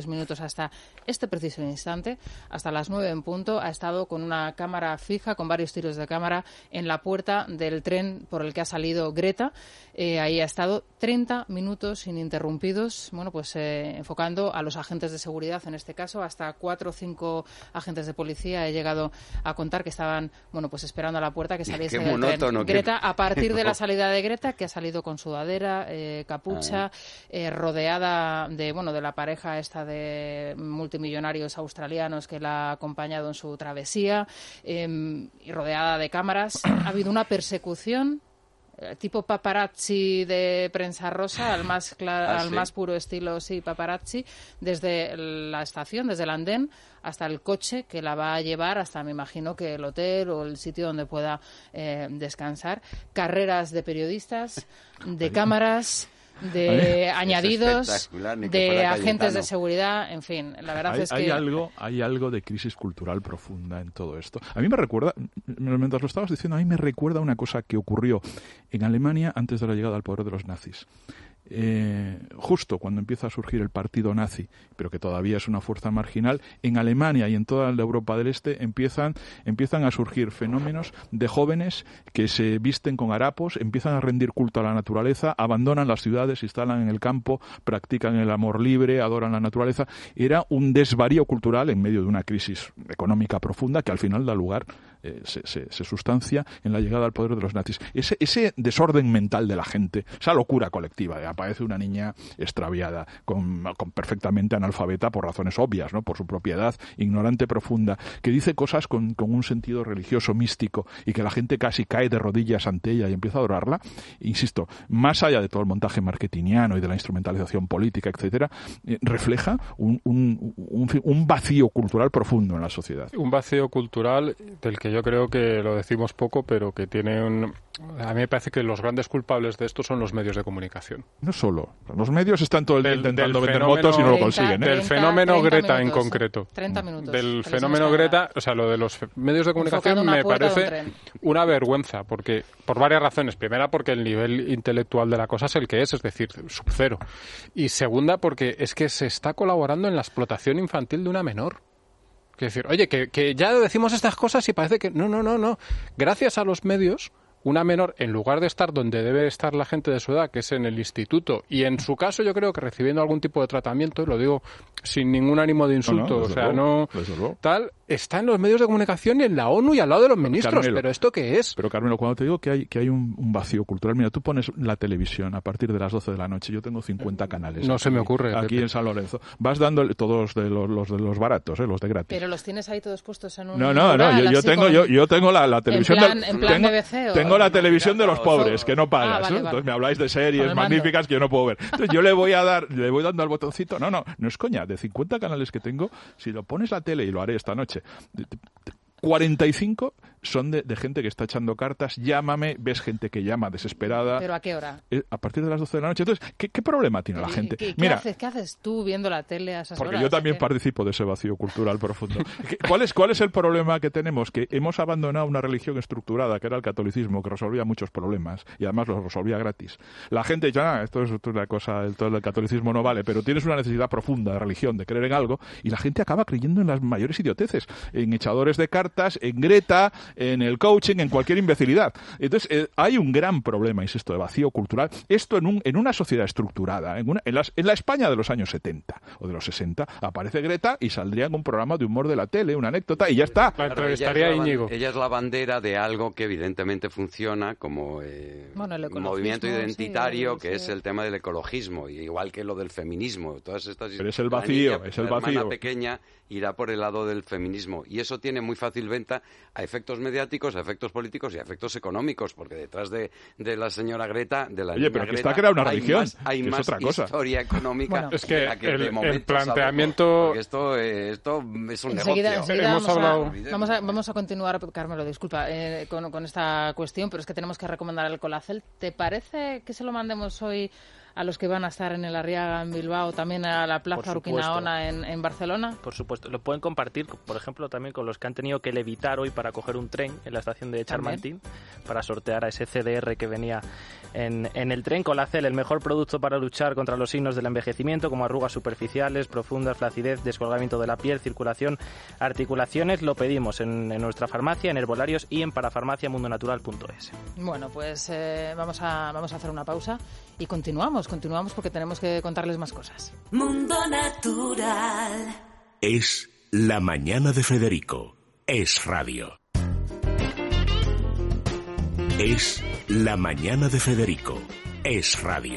varios minutos hasta este preciso instante, hasta las nueve en punto, ha estado con una cámara fija, con varios tiros de cámara en la puerta del tren por el que ha salido Greta. Eh, ahí ha estado treinta minutos ininterrumpidos, bueno, pues eh, enfocando a los agentes de seguridad, en este caso, hasta cuatro o cinco agentes de policía. He llegado a contar que estaban, bueno, pues esperando a la puerta que saliese del tren. Greta, a partir de la salida de Greta, que ha salido con sudadera, eh, capucha, eh, rodeada de, bueno, de la pareja esta de multimillonarios australianos que la ha acompañado en su travesía, eh, y rodeada de cámaras. Ha habido una persecución tipo paparazzi de prensa rosa, al más cla- ¿Ah, al sí? más puro estilo, sí, paparazzi, desde la estación, desde el andén, hasta el coche que la va a llevar hasta, me imagino, que el hotel o el sitio donde pueda eh, descansar. Carreras de periodistas, de cámaras, de añadidos, de agentes de seguridad, en fin, la verdad hay, es que... Hay algo, hay algo de crisis cultural profunda en todo esto. A mí me recuerda, mientras lo estabas diciendo, a mí me recuerda una cosa que ocurrió en Alemania antes de la llegada al poder de los nazis. Eh, justo cuando empieza a surgir el partido nazi, pero que todavía es una fuerza marginal, en Alemania y en toda la Europa del Este empiezan, empiezan a surgir fenómenos de jóvenes que se visten con harapos, empiezan a rendir culto a la naturaleza, abandonan las ciudades, se instalan en el campo, practican el amor libre, adoran la naturaleza. Era un desvarío cultural en medio de una crisis económica profunda que al final da lugar, eh, se, se, se sustancia en la llegada al poder de los nazis. Ese, ese desorden mental de la gente, esa locura colectiva, eh, aparece una niña extraviada, con, con perfectamente analfabeta por razones obvias, ¿no? Por su propiedad, ignorante profunda, que dice cosas con, con un sentido religioso, místico, y que la gente casi cae de rodillas ante ella y empieza a adorarla. Insisto, más allá de todo el montaje marketingiano y de la instrumentalización política, etcétera, eh, refleja un, un, un, un vacío cultural profundo en la sociedad. Un vacío cultural del que yo creo que lo decimos poco, pero que tiene un... A mí me parece que los grandes culpables de esto son los medios de comunicación. No solo. Los medios están todo el día del, intentando del vender fenómeno, motos y no lo treinta, consiguen. ¿eh? Del fenómeno Greta minutos, en concreto. treinta minutos. Del fenómeno Greta, o sea, lo de los medios de comunicación me parece una vergüenza, porque por varias razones. Primera, porque el nivel intelectual de la cosa es el que es, es decir, sub cero. Y segunda, porque es que se está colaborando en la explotación infantil de una menor. Es decir, oye, que, que ya decimos estas cosas y parece que... No, no, no, no. Gracias a los medios, una menor, en lugar de estar donde debe estar la gente de su edad, que es en el instituto, y en su caso yo creo que recibiendo algún tipo de tratamiento, y lo digo sin ningún ánimo de insulto, no, no, o sea, luego, no... tal, está en los medios de comunicación y en la ONU y al lado de los ministros. Carmelo, ¿pero esto qué es? Pero Carmelo, cuando te digo que hay que hay un, un vacío cultural, mira, tú pones la televisión a partir de las doce de la noche, yo tengo cincuenta canales. No aquí, se me ocurre. Aquí Pepe. En San Lorenzo. Vas dando todos de los, los de los baratos, ¿eh? Los de gratis. Pero los tienes ahí todos puestos en un... No, no, no, yo, yo tengo yo, yo tengo la, la televisión... En plan, del, en plan tengo, B B C, ¿o? Tengo la televisión de los pobres, que no pagas. Ah, vale, vale. Entonces me habláis de series magníficas que yo no puedo ver. Entonces yo le voy a dar, le voy dando al botoncito. No, no, no es coña. De cincuenta canales que tengo, si lo pones la tele, y lo haré esta noche, cuarenta y cinco son de, de gente que está echando cartas. Llámame, ves gente que llama desesperada. ¿Pero a qué hora? Eh, a partir de las doce de la noche. Entonces, ¿qué, qué problema tiene la gente? ¿Qué, qué, Mira, haces, ¿Qué haces tú viendo la tele a esas porque horas? Porque yo también ¿Qué? participo de ese vacío cultural profundo. ¿Cuál es, ¿Cuál es el problema que tenemos? Que hemos abandonado una religión estructurada, que era el catolicismo, que resolvía muchos problemas y además los resolvía gratis. La gente dice, ah, esto es una cosa, el, todo el catolicismo no vale, pero tienes una necesidad profunda de religión, de creer en algo, y la gente acaba creyendo en las mayores idioteces, en echadores de cartas, en Greta, en el coaching, en cualquier imbecilidad. Entonces, eh, hay un gran problema, insisto, de vacío cultural. Esto en, un, en una sociedad estructurada, en, una, en, las, en la España de los años setenta o de los sesenta, aparece Greta y saldría en un programa de humor de la tele, una anécdota, y ya está. La entrevistaría a Íñigo. Ella es la bandera de algo que evidentemente funciona como eh, bueno, el movimiento identitario, sí, que sí. es el tema del ecologismo, y igual que lo del feminismo. Todas estas Pero es el vacío, niña, es el la vacío. hermana pequeña irá por el lado del feminismo, y eso tiene muy fácil venta a efectos mediáticos, a efectos políticos y a efectos económicos, porque detrás de, de la señora Greta, de la Oye, pero Greta, que está creada una hay religión, más, hay que más es otra cosa. historia económica. Bueno, es que, la que el, de momento el planteamiento... sabemos, porque esto, eh, esto es un enseguida, negocio. enseguida Hemos vamos, hablado... a, vamos, a, vamos a continuar, Carmelo, disculpa, eh, con, con esta cuestión, pero es que tenemos que recomendar el Colacel. ¿Te parece que se lo mandemos hoy a los que van a estar en el Arriaga en Bilbao, también a la Plaza Urquinaona en, en Barcelona? Por supuesto, lo pueden compartir, por ejemplo, también con los que han tenido que levitar hoy para coger un tren en la estación de Charmantín, para sortear a ese C D R que venía en, en el tren. Colacel, el mejor producto para luchar contra los signos del envejecimiento, como arrugas superficiales, profundas, flacidez, descolgamiento de la piel, circulación, articulaciones. Lo pedimos en, en nuestra farmacia, en herbolarios y en parafarmacia mundo natural punto es. Bueno, pues eh, vamos, a, vamos a hacer una pausa y continuamos, continuamos porque tenemos que contarles más cosas. Mundo Natural. Es La Mañana de Federico. Es radio. Es La Mañana de Federico. Es radio.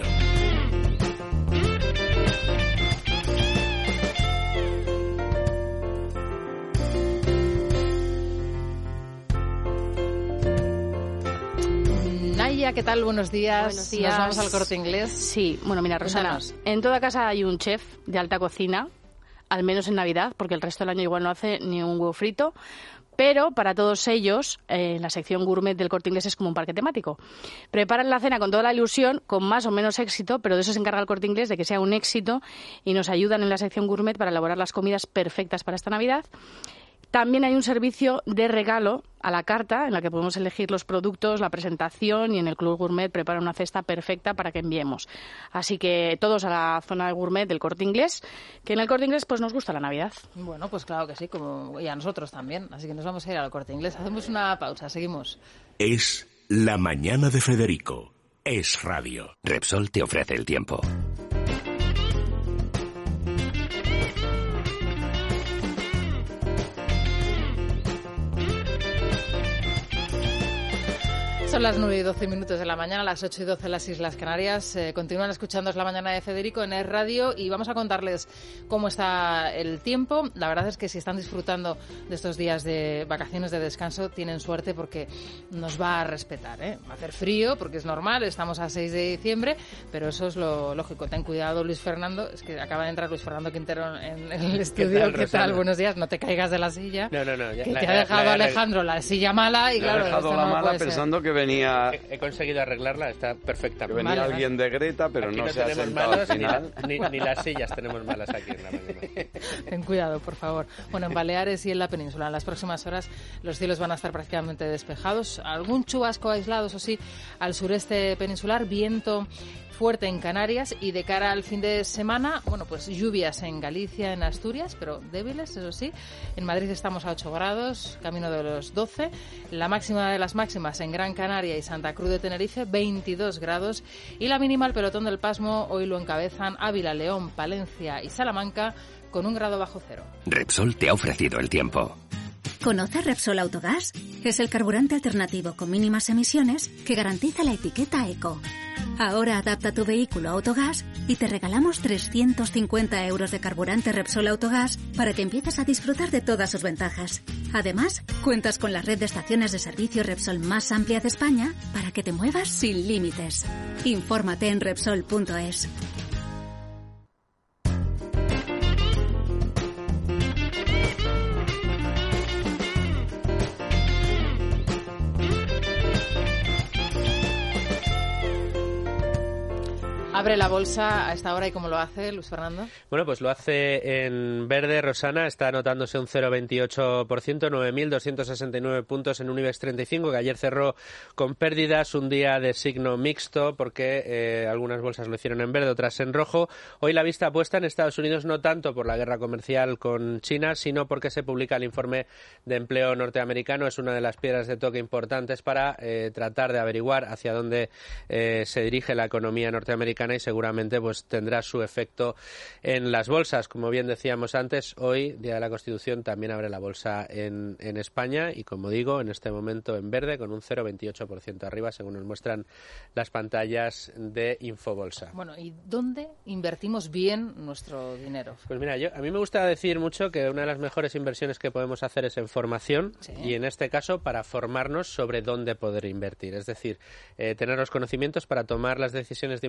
Naya, ¿qué tal? Buenos días. Buenos días. Nos vamos al Corte Inglés. Sí, bueno, mira, Rosana, Cuéntanos. en toda casa hay un chef de alta cocina, al menos en Navidad, porque el resto del año igual no hace ni un huevo frito. Pero para todos ellos, eh, la sección gourmet del Corte Inglés es como un parque temático. Preparan la cena con toda la ilusión, con más o menos éxito, pero de eso se encarga el Corte Inglés, de que sea un éxito, y nos ayudan en la sección gourmet para elaborar las comidas perfectas para esta Navidad. También hay un servicio de regalo a la carta en la que podemos elegir los productos, la presentación, y en el Club Gourmet prepara una cesta perfecta para que enviemos. Así que todos a la zona de gourmet del Corte Inglés, que en el Corte Inglés pues nos gusta la Navidad. Bueno, pues claro que sí, como y a nosotros también. Así que nos vamos a ir al Corte Inglés. Hacemos una pausa, seguimos. Es La Mañana de Federico. Es radio. Repsol te ofrece el tiempo. Son las nueve y doce minutos de la mañana, las ocho y doce en las Islas Canarias. Eh, continúan escuchando La Mañana de Federico en Es Radio y vamos a contarles cómo está el tiempo. La verdad es que si están disfrutando de estos días de vacaciones de descanso, tienen suerte porque nos va a respetar, ¿eh? Va a hacer frío porque es normal, estamos a seis de diciembre, pero eso es lo lógico. Ten cuidado, Luis Fernando. Es que acaba de entrar Luis Fernando Quintero en, en el estudio. ¿Qué tal, ¿Qué tal? Buenos días. No te caigas de la silla. No, no, no. Ya, que la, te ha dejado la, la, Alejandro la silla mala y le claro, ha dejado esto la no mala puede pensando ser. que venía... He, he conseguido arreglarla, está perfecta. Que venía vale, alguien de Greta, pero aquí no, no se ha tenemos sentado malos, al ni, la, final. ni, ni las sillas tenemos malas aquí en la mañana. Ten cuidado, por favor. Bueno, en Baleares y en la península, en las próximas horas los cielos van a estar prácticamente despejados. Algún chubasco aislado, eso sí, al sureste peninsular, viento fuerte en Canarias y de cara al fin de semana, bueno, pues lluvias en Galicia, en Asturias, pero débiles, eso sí. En Madrid estamos a ocho grados, camino de los doce. La máxima de las máximas en Gran Canaria y Santa Cruz de Tenerife, veintidós grados. Y la mínima, el pelotón del pasmo, hoy lo encabezan Ávila, León, Palencia y Salamanca, con un grado bajo cero. Repsol te ha ofrecido el tiempo. ¿Conoce Repsol Autogás? Es el carburante alternativo con mínimas emisiones que garantiza la etiqueta Eco. Ahora adapta tu vehículo a Autogás y te regalamos trescientos cincuenta euros de carburante Repsol Autogás para que empieces a disfrutar de todas sus ventajas. Además, cuentas con la red de estaciones de servicio Repsol más amplia de España para que te muevas sin límites. Infórmate en Repsol punto es. Abre la bolsa a esta hora y ¿cómo lo hace, Luis Fernando? Bueno, pues lo hace en verde, Rosana, está anotándose un cero coma veintiocho por ciento, nueve mil doscientos sesenta y nueve puntos en un IBEX treinta y cinco, que ayer cerró con pérdidas, un día de signo mixto, porque eh, algunas bolsas lo hicieron en verde, otras en rojo. Hoy la vista puesta en Estados Unidos no tanto por la guerra comercial con China, sino porque se publica el informe de empleo norteamericano. Es una de las piedras de toque importantes para eh, tratar de averiguar hacia dónde eh, se dirige la economía norteamericana y seguramente pues tendrá su efecto en las bolsas. Como bien decíamos antes, hoy, Día de la Constitución, también abre la bolsa en, en España y, como digo, en este momento en verde con un cero coma veintiocho por ciento arriba, según nos muestran las pantallas de Infobolsa. Bueno, ¿y dónde invertimos bien nuestro dinero? Pues mira, yo a mí me gusta decir mucho que una de las mejores inversiones que podemos hacer es en formación, sí, y en este caso para formarnos sobre dónde poder invertir. Es decir, eh, tener los conocimientos para tomar las decisiones de inversión de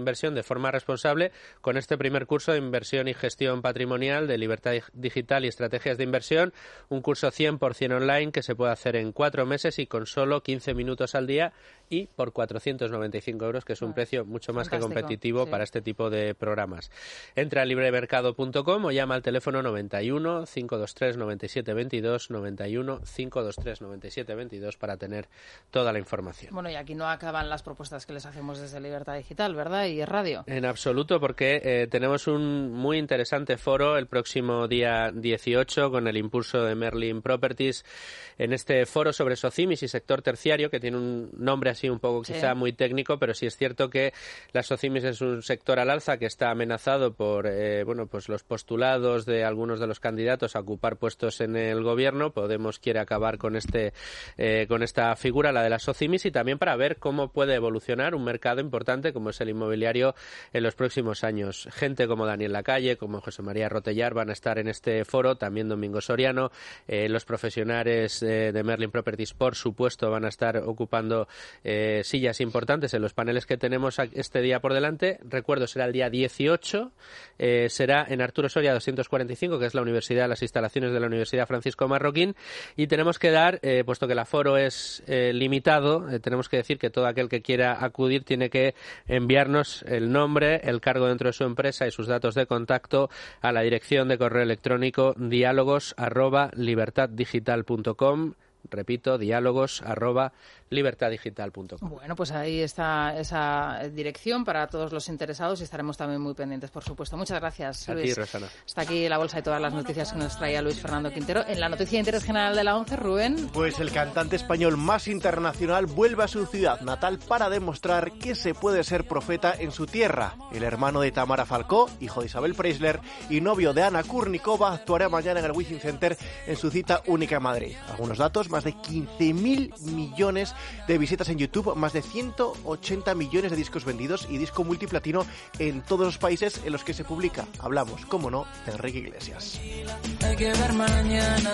forma responsable con este primer curso de inversión y gestión patrimonial de libertad digital y estrategias de inversión, un curso cien por ciento online que se puede hacer en cuatro meses y con solo quince minutos al día y por cuatrocientos noventa y cinco euros, que es un precio mucho más Fantástico, que competitivo sí. para este tipo de programas. Entra a libremercado punto com o llama al teléfono noventa y uno, cinco dos tres, noventa y siete veintidós, noventa y uno, cinco dos tres, noventa y siete veintidós para tener toda la información. Bueno, y aquí no acaban las propuestas que les hacemos desde Libertad Digital, ¿verdad? Y es radio. En absoluto, porque eh, tenemos un muy interesante foro el próximo día dieciocho con el impulso de Merlin Properties en este foro sobre socimis y sector terciario, que tiene un nombre así un poco quizá sí. muy técnico, pero sí es cierto que las socimis es un sector al alza que está amenazado por eh, bueno pues los postulados de algunos de los candidatos a ocupar puestos en el gobierno. Podemos quiere acabar con este eh, con esta figura, la de las socimis, y también para ver cómo puede evolucionar un mercado importante como es el inmobiliario en los próximos años. Gente como Daniel Lacalle, como José María Rotellar van a estar en este foro, también Domingo Soriano, eh, los profesionales eh, de Merlin Properties, por supuesto, van a estar ocupando eh, sillas importantes en los paneles que tenemos este día por delante. Recuerdo, será el día dieciocho, eh, será en Arturo Soria doscientos cuarenta y cinco, que es la universidad, las instalaciones de la Universidad Francisco Marroquín, y tenemos que dar, eh, puesto que el aforo es eh, limitado, eh, tenemos que decir que todo aquel que quiera acudir tiene que enviarnos el nombre, el cargo dentro de su empresa y sus datos de contacto a la dirección de correo electrónico diálogos arroba libertad digital punto com. Repito, diálogos arroba libertad digital punto com. Bueno, pues ahí está esa dirección para todos los interesados y estaremos también muy pendientes, por supuesto. Muchas gracias, a Luis. ti, Rosana. Está aquí la bolsa y todas las noticias que nos traía Luis Fernando Quintero. En la noticia de interés general de la ONCE, Rubén. Pues el cantante español más internacional vuelve a su ciudad natal para demostrar que se puede ser profeta en su tierra. El hermano de Tamara Falcó, hijo de Isabel Preisler y novio de Ana Kurnikova, actuará mañana en el Wizzing Center en su cita única en Madrid. Algunos datos: más de quince mil millones de visitas en YouTube, más de ciento ochenta millones de discos vendidos y disco multiplatino en todos los países en los que se publica. Hablamos, cómo no, de Enrique Iglesias. Hay que ver mañana.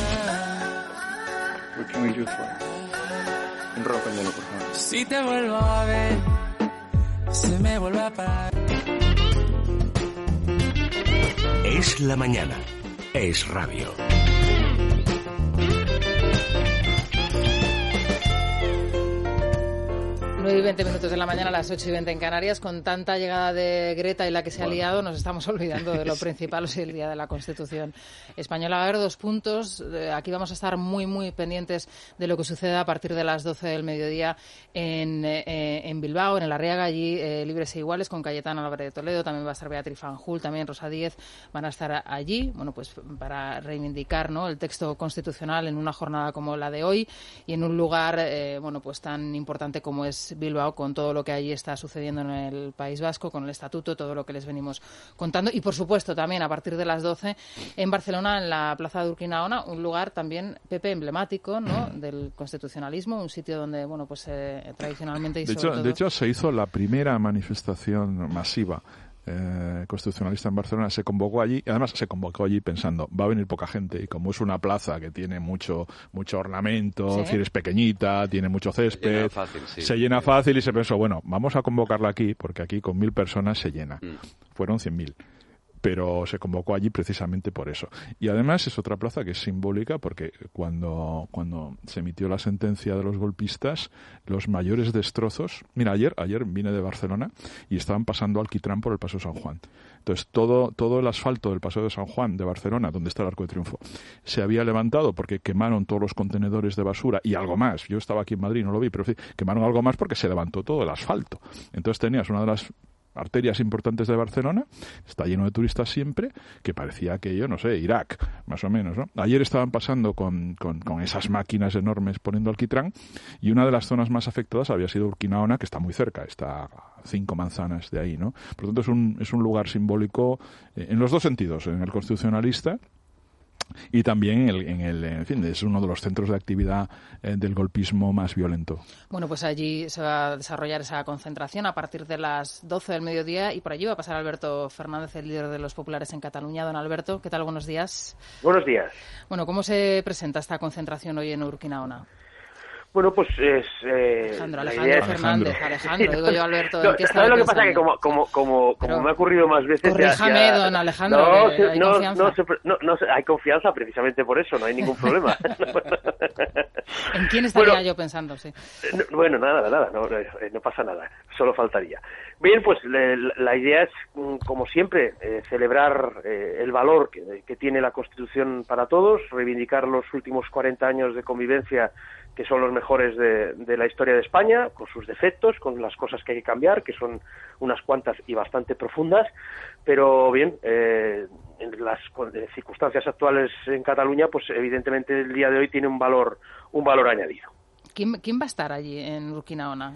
What can we do for you? Un rock and roll, por favor. Si te vuelvo a ver, se me vuelve a parar. Es la mañana. Es radio. nueve y veinte minutos de la mañana, a las ocho y veinte en Canarias. Con tanta llegada de Greta y la que se ha bueno. liado, nos estamos olvidando de lo principal, o sea, el Día de la Constitución Española. Va a haber dos puntos. Aquí vamos a estar muy, muy pendientes de lo que suceda a partir de las doce del mediodía en, eh, en Bilbao, en el Arriaga, allí eh, Libres e Iguales, con Cayetano Álvarez de Toledo. También va a estar Beatriz Fanjul, también Rosa Díez van a estar allí, bueno, pues para reivindicar, ¿no?, el texto constitucional en una jornada como la de hoy y en un lugar, eh, bueno, pues tan importante como es Bilbao, con todo lo que allí está sucediendo en el País Vasco, con el estatuto, todo lo que les venimos contando. Y, por supuesto, también a partir de las doce en Barcelona, en la Plaza de Urquinaona, un lugar también, Pepe, emblemático, ¿no?, del constitucionalismo, un sitio donde, bueno, pues eh, tradicionalmente y de sobre hecho, todo... De hecho, se hizo la primera manifestación masiva Eh, constitucionalista en Barcelona, se convocó allí, y además se convocó allí pensando, va a venir poca gente, y como es una plaza que tiene mucho mucho ornamento, ¿sí?, es decir, es pequeñita, tiene mucho césped, se llena fácil, sí. se llena fácil y se pensó, bueno, vamos a convocarla aquí, porque aquí con mil personas se llena. Mm. Fueron cien mil. Pero se convocó allí precisamente por eso. Y además es otra plaza que es simbólica porque cuando, cuando se emitió la sentencia de los golpistas, los mayores destrozos... Mira, ayer ayer vine de Barcelona y estaban pasando alquitrán por el Paseo de San Juan. Entonces, todo, todo el asfalto del Paseo de San Juan de Barcelona, donde está el Arco de Triunfo, se había levantado porque quemaron todos los contenedores de basura y algo más. Yo estaba aquí en Madrid, no lo vi, pero sí, quemaron algo más porque se levantó todo el asfalto. Entonces tenías una de las arterias importantes de Barcelona, está lleno de turistas siempre, que parecía que yo, no sé, Irak, más o menos, ¿no? Ayer estaban pasando con, con, con esas máquinas enormes poniendo alquitrán, y una de las zonas más afectadas había sido Urquinaona, que está muy cerca, está a cinco manzanas de ahí, ¿no? Por lo tanto, es un, es un lugar simbólico eh, en los dos sentidos, en el constitucionalista y también en el, en el, en fin, es uno de los centros de actividad eh, del golpismo más violento. Bueno, pues allí se va a desarrollar esa concentración a partir de las doce del mediodía y por allí va a pasar Alberto Fernández, el líder de los populares en Cataluña. Don Alberto, ¿qué tal? Buenos días. Buenos días. Bueno, ¿cómo se presenta esta concentración hoy en Urquinaona? Bueno, pues es... Eh, Alejandro, Alejandro es... Fernández, Alejandro, digo yo, Alberto. No, ¿qué ¿sabes lo que pensando? pasa? Que como, como, como, como me ha ocurrido más veces... Corríjame, ya, ya... don Alejandro, no, que hay no, confianza. No, no, no, no, hay confianza precisamente por eso, no hay ningún problema. ¿En quién estaría bueno, yo pensando? Sí. No, bueno, nada, nada, no, no pasa nada, solo faltaría. Bien, pues le, la idea es, como siempre, eh, celebrar eh, el valor que, que tiene la Constitución para todos, reivindicar los últimos cuarenta años de convivencia que son los mejores de, de la historia de España, con sus defectos, con las cosas que hay que cambiar, que son unas cuantas y bastante profundas, pero bien, eh, en las circunstancias actuales en Cataluña, pues evidentemente el día de hoy tiene un valor, un valor añadido. ¿Quién, quién va a estar allí en Urquinaona?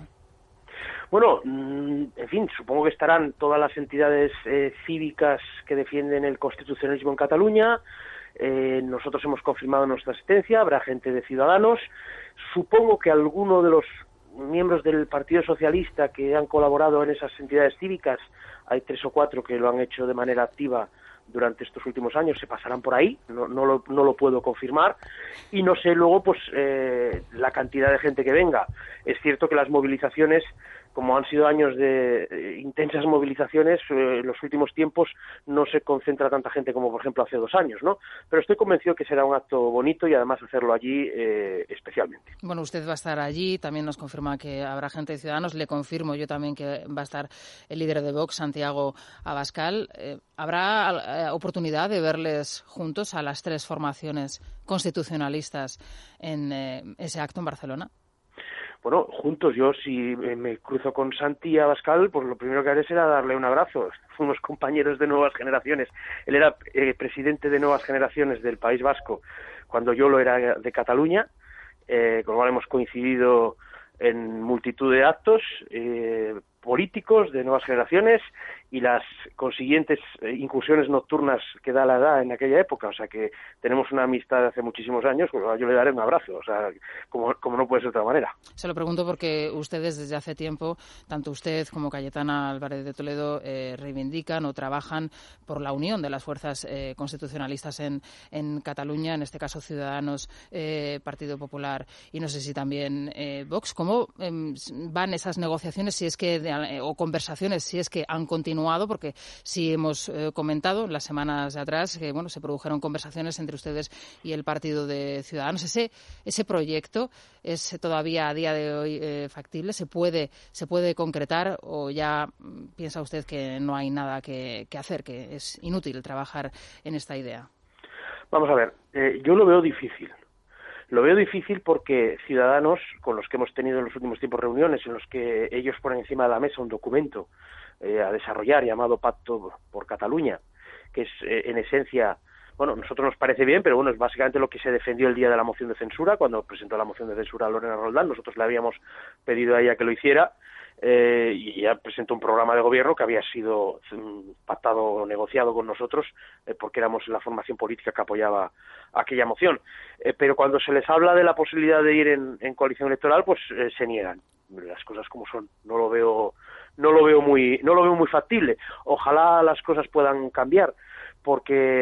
Bueno, en fin, supongo que estarán todas las entidades eh, cívicas que defienden el constitucionalismo en Cataluña. Eh, nosotros hemos confirmado nuestra asistencia, habrá gente de Ciudadanos. Supongo que alguno de los miembros del Partido Socialista que han colaborado en esas entidades cívicas, hay tres o cuatro que lo han hecho de manera activa durante estos últimos años, se pasarán por ahí, no, no, lo, no lo puedo confirmar, y no sé luego pues eh, la cantidad de gente que venga. Es cierto que las movilizaciones, como han sido años de eh, intensas movilizaciones, eh, en los últimos tiempos no se concentra tanta gente como, por ejemplo, hace dos años, ¿no? Pero estoy convencido que será un acto bonito y además hacerlo allí eh, especialmente. Bueno, usted va a estar allí, también nos confirma que habrá gente de Ciudadanos, le confirmo yo también que va a estar el líder de Vox, Santiago Abascal. Eh, ¿Habrá eh, oportunidad de verles juntos a las tres formaciones constitucionalistas en eh, ese acto en Barcelona? Bueno, juntos, yo si me cruzo con Santi Abascal, pues lo primero que haré será darle un abrazo. Fuimos compañeros de Nuevas Generaciones. Él era eh, presidente de Nuevas Generaciones del País Vasco cuando yo lo era de Cataluña, eh, con lo cual hemos coincidido en multitud de actos eh, políticos de Nuevas Generaciones y las consiguientes incursiones nocturnas que da la edad en aquella época, o sea que tenemos una amistad de hace muchísimos años, pues yo le daré un abrazo, o sea, como, como no puede ser de otra manera. Se lo pregunto porque ustedes desde hace tiempo, tanto usted como Cayetana Álvarez de Toledo, eh, reivindican o trabajan por la unión de las fuerzas eh, constitucionalistas en, en Cataluña, en este caso Ciudadanos, eh, Partido Popular y no sé si también eh, Vox. ¿Cómo eh, van esas negociaciones si es que de, o conversaciones si es que han continuado? Porque sí hemos eh, comentado en las semanas de atrás que bueno se produjeron conversaciones entre ustedes y el Partido de Ciudadanos. Ese ese proyecto es todavía a día de hoy eh, factible, se puede se puede concretar o ya piensa usted que no hay nada que, que hacer, que es inútil trabajar en esta idea. Vamos a ver, eh, yo lo veo difícil. Lo veo difícil porque Ciudadanos, con los que hemos tenido en los últimos tiempos reuniones, en los que ellos ponen encima de la mesa un documento eh, a desarrollar llamado Pacto por Cataluña, que es eh, en esencia, bueno, a nosotros nos parece bien, pero bueno, es básicamente lo que se defendió el día de la moción de censura, cuando presentó la moción de censura a Lorena Roldán. Nosotros le habíamos pedido a ella que lo hiciera. Eh, y ella presentó un programa de gobierno que había sido um, pactado o negociado con nosotros eh, porque éramos la formación política que apoyaba aquella moción. Eh, pero cuando se les habla de la posibilidad de ir en, en coalición electoral, pues eh, se niegan. Las cosas como son. No lo veo, no lo veo muy, no lo veo muy factible. Ojalá las cosas puedan cambiar, porque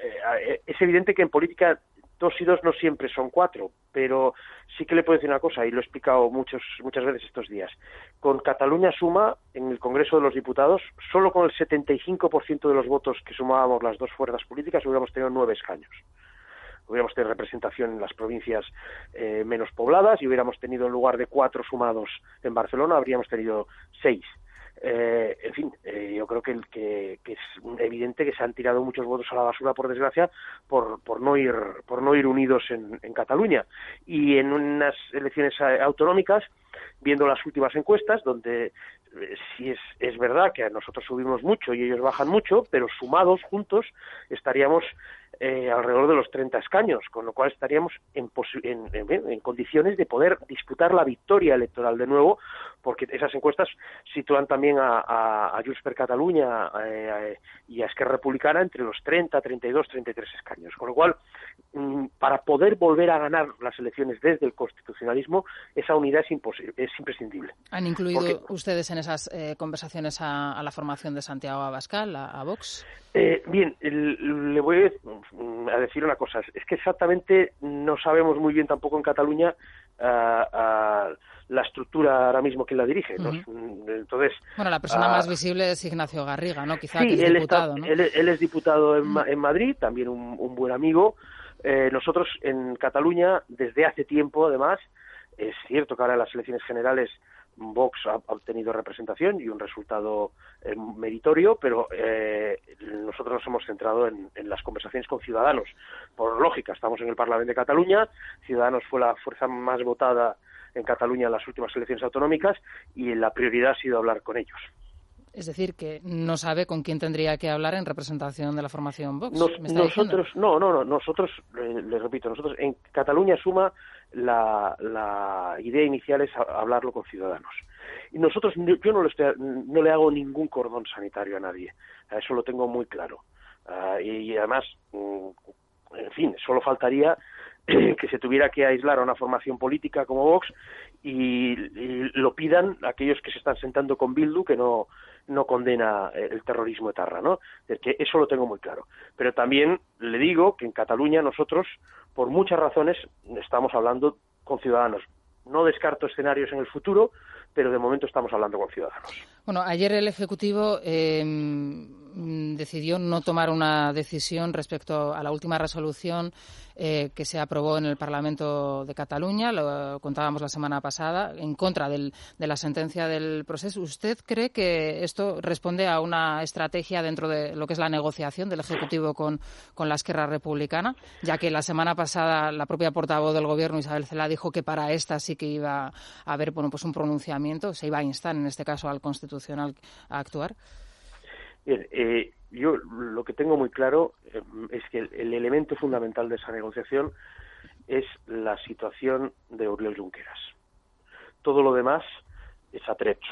eh, es evidente que en política dos y dos no siempre son cuatro, pero sí que le puedo decir una cosa, y lo he explicado muchos, muchas veces estos días. Con Cataluña Suma, en el Congreso de los Diputados, solo con el setenta y cinco por ciento de los votos que sumábamos las dos fuerzas políticas hubiéramos tenido nueve escaños. Hubiéramos tenido representación en las provincias eh, menos pobladas y hubiéramos tenido, en lugar de cuatro sumados en Barcelona, habríamos tenido seis. Eh, en fin, eh, yo creo que, que, que es evidente que se han tirado muchos votos a la basura, por desgracia, por, por no ir por no ir unidos en, en Cataluña. Y en unas elecciones autonómicas, viendo las últimas encuestas, donde eh, sí es, es verdad que nosotros subimos mucho y ellos bajan mucho, pero sumados juntos estaríamos eh, alrededor de los treinta escaños, con lo cual estaríamos en, en, en, en condiciones de poder disputar la victoria electoral de nuevo, porque esas encuestas sitúan también a, a, a Junts per Catalunya eh, y a Esquerra Republicana entre los treinta, treinta y dos, treinta y tres escaños, con lo cual para poder volver a ganar las elecciones desde el constitucionalismo, esa unidad es imposible, es imprescindible. ¿Han incluido Porque, ustedes en esas eh, conversaciones a, a la formación de Santiago Abascal, a, a Vox? Eh, bien, el, le voy a decir una cosa, es que exactamente no sabemos muy bien tampoco en Cataluña a, a la estructura ahora mismo que la dirige. ¿no? Uh-huh. Entonces, bueno, la persona uh, más visible es Ignacio Garriga, ¿no? Quizá sí, que es él diputado, está, ¿no? Él, él es diputado en, uh-huh. en Madrid, también un, un buen amigo. Eh, nosotros en Cataluña, desde hace tiempo, además, es cierto que ahora en las elecciones generales Vox ha, ha obtenido representación y un resultado eh, meritorio, pero eh, nosotros nos hemos centrado en, en las conversaciones con Ciudadanos. Por lógica, estamos en el Parlamento de Cataluña, Ciudadanos fue la fuerza más votada en Cataluña en las últimas elecciones autonómicas y la prioridad ha sido hablar con ellos. Es decir, que no sabe con quién tendría que hablar en representación de la formación Vox. Nos, ¿me está nosotros, diciendo? no, no, no, nosotros, eh, les repito, nosotros en Cataluña Suma la, la idea inicial es hablarlo con Ciudadanos. Y nosotros, yo no le, estoy, no le hago ningún cordón sanitario a nadie, eso lo tengo muy claro. Uh, y, y además, en fin, solo faltaría que se tuviera que aislar a una formación política como Vox y, y lo pidan aquellos que se están sentando con Bildu, que no no condena el terrorismo etarra, ¿no? Es que eso lo tengo muy claro. Pero también le digo que en Cataluña nosotros, por muchas razones, estamos hablando con Ciudadanos. No descarto escenarios en el futuro, pero de momento estamos hablando con Ciudadanos. Bueno, ayer el Ejecutivo eh, decidió no tomar una decisión respecto a la última resolución eh, que se aprobó en el Parlamento de Cataluña, lo contábamos la semana pasada, en contra del, de la sentencia del proceso. ¿Usted cree que esto responde a una estrategia dentro de lo que es la negociación del Ejecutivo con, con la Esquerra Republicana? Ya que la semana pasada la propia portavoz del Gobierno, Isabel Celaá, dijo que para esta sí que iba a haber bueno, pues un pronunciamiento, se iba a instar en este caso al Constitucional a actuar. Bien, eh, yo lo que tengo muy claro eh, es que el, el elemento fundamental de esa negociación es la situación de Oriol Junqueras. Todo lo demás es atrecho.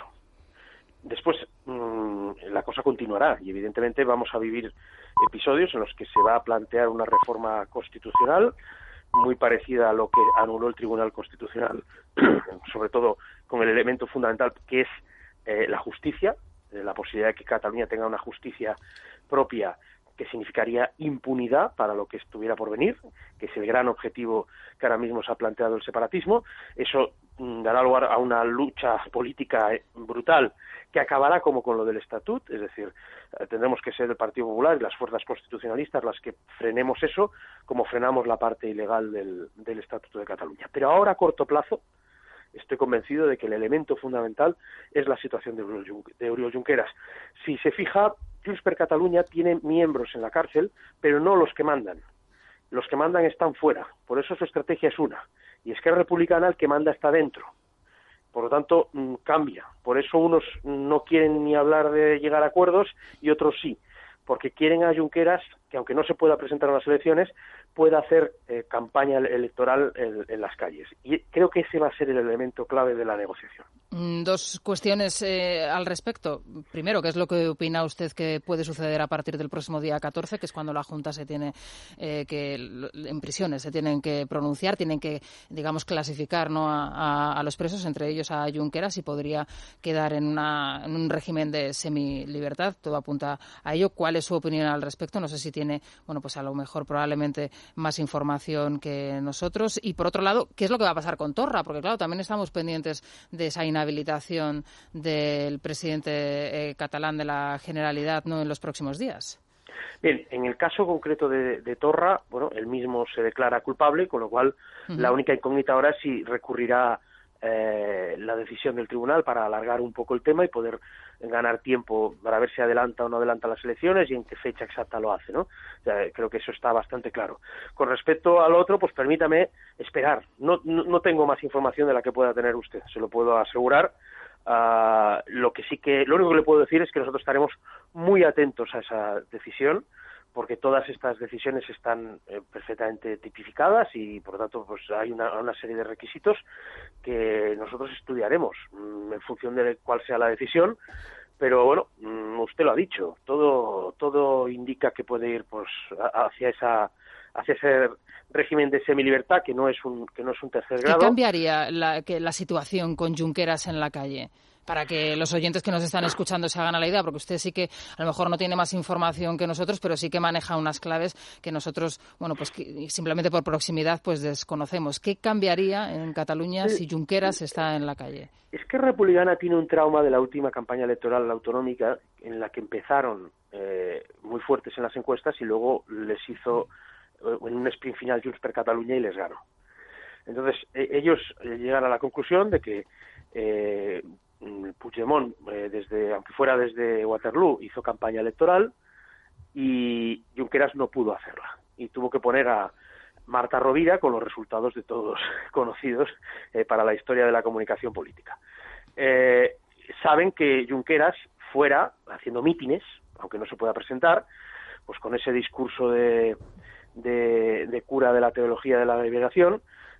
Después mmm, la cosa continuará y evidentemente vamos a vivir episodios en los que se va a plantear una reforma constitucional muy parecida a lo que anuló el Tribunal Constitucional, sobre todo con el elemento fundamental que es eh, la justicia, eh, la posibilidad de que Cataluña tenga una justicia propia que significaría impunidad para lo que estuviera por venir, que es el gran objetivo que ahora mismo se ha planteado el separatismo. Eso mm, dará lugar a una lucha política brutal que acabará como con lo del Estatut, es decir, eh, tendremos que ser el Partido Popular y las fuerzas constitucionalistas las que frenemos eso, como frenamos la parte ilegal del, del Estatuto de Cataluña. Pero ahora, a corto plazo, estoy convencido de que el elemento fundamental es la situación de Oriol, de Oriol Junqueras. Si se fija, Junts per Catalunya tiene miembros en la cárcel, pero no los que mandan. Los que mandan están fuera, por eso su estrategia es una. Y Esquerra Republicana, el que manda está dentro. Por lo tanto, mmm, cambia. Por eso unos no quieren ni hablar de llegar a acuerdos y otros sí. Porque quieren a Junqueras, que aunque no se pueda presentar a las elecciones, pueda hacer eh, campaña electoral en, en las calles. Y creo que ese va a ser el elemento clave de la negociación. Dos cuestiones eh, al respecto. Primero, ¿qué es lo que opina usted que puede suceder a partir del próximo día catorce, que es cuando la Junta se tiene eh, que, en prisiones, se tienen que pronunciar, tienen que, digamos, clasificar, ¿no?, a, a, a los presos, entre ellos a Junqueras, y podría quedar en, una, en un régimen de semilibertad? Todo apunta a ello. ¿Cuál es su opinión al respecto? No sé si tiene, bueno, pues a lo mejor probablemente más información que nosotros. Y por otro lado, ¿qué es lo que va a pasar con Torra? Porque claro, también estamos pendientes de esa inhabilitación del presidente eh, catalán de la Generalidad, ¿no?, en los próximos días. Bien, en el caso concreto de, de Torra, bueno, él mismo se declara culpable, con lo cual uh-huh. la única incógnita ahora es si recurrirá eh, la decisión del tribunal para alargar un poco el tema y poder ganar tiempo para ver si adelanta o no adelanta las elecciones y en qué fecha exacta lo hace, ¿no? O sea, creo que eso está bastante claro. Con respecto al otro, pues permítame esperar. No, no, no tengo más información de la que pueda tener usted, se lo puedo asegurar. Uh, lo que sí que, lo único que le puedo decir es que nosotros estaremos muy atentos a esa decisión, porque todas estas decisiones están eh, perfectamente tipificadas y, por lo tanto, pues hay una, una serie de requisitos que nosotros estudiaremos mmm, en función de cuál sea la decisión. Pero bueno, mmm, usted lo ha dicho, todo todo indica que puede ir pues hacia esa hacia ese régimen de semilibertad que no es un que no es un tercer grado. ¿Qué cambiaría la, que la situación con Junqueras en la calle? para que los oyentes que nos están escuchando se hagan a la idea, porque usted sí que a lo mejor no tiene más información que nosotros, pero sí que maneja unas claves que nosotros, bueno, pues que simplemente por proximidad pues desconocemos. ¿Qué cambiaría en Cataluña si Junqueras está en la calle? Esquerra Republicana tiene un trauma de la última campaña electoral autonómica, en la que empezaron eh, muy fuertes en las encuestas y luego les hizo eh, en un sprint final Junts per Catalunya y les ganó. Entonces, eh, ellos eh, llegan a la conclusión de que eh, Puigdemont, eh, desde, aunque fuera desde Waterloo, hizo campaña electoral y Junqueras no pudo hacerla. Y tuvo que poner a Marta Rovira con los resultados de todos conocidos eh, para la historia de la comunicación política. Eh, saben que Junqueras fuera haciendo mítines, aunque no se pueda presentar, pues con ese discurso de, de, de cura de la teología de la liberación,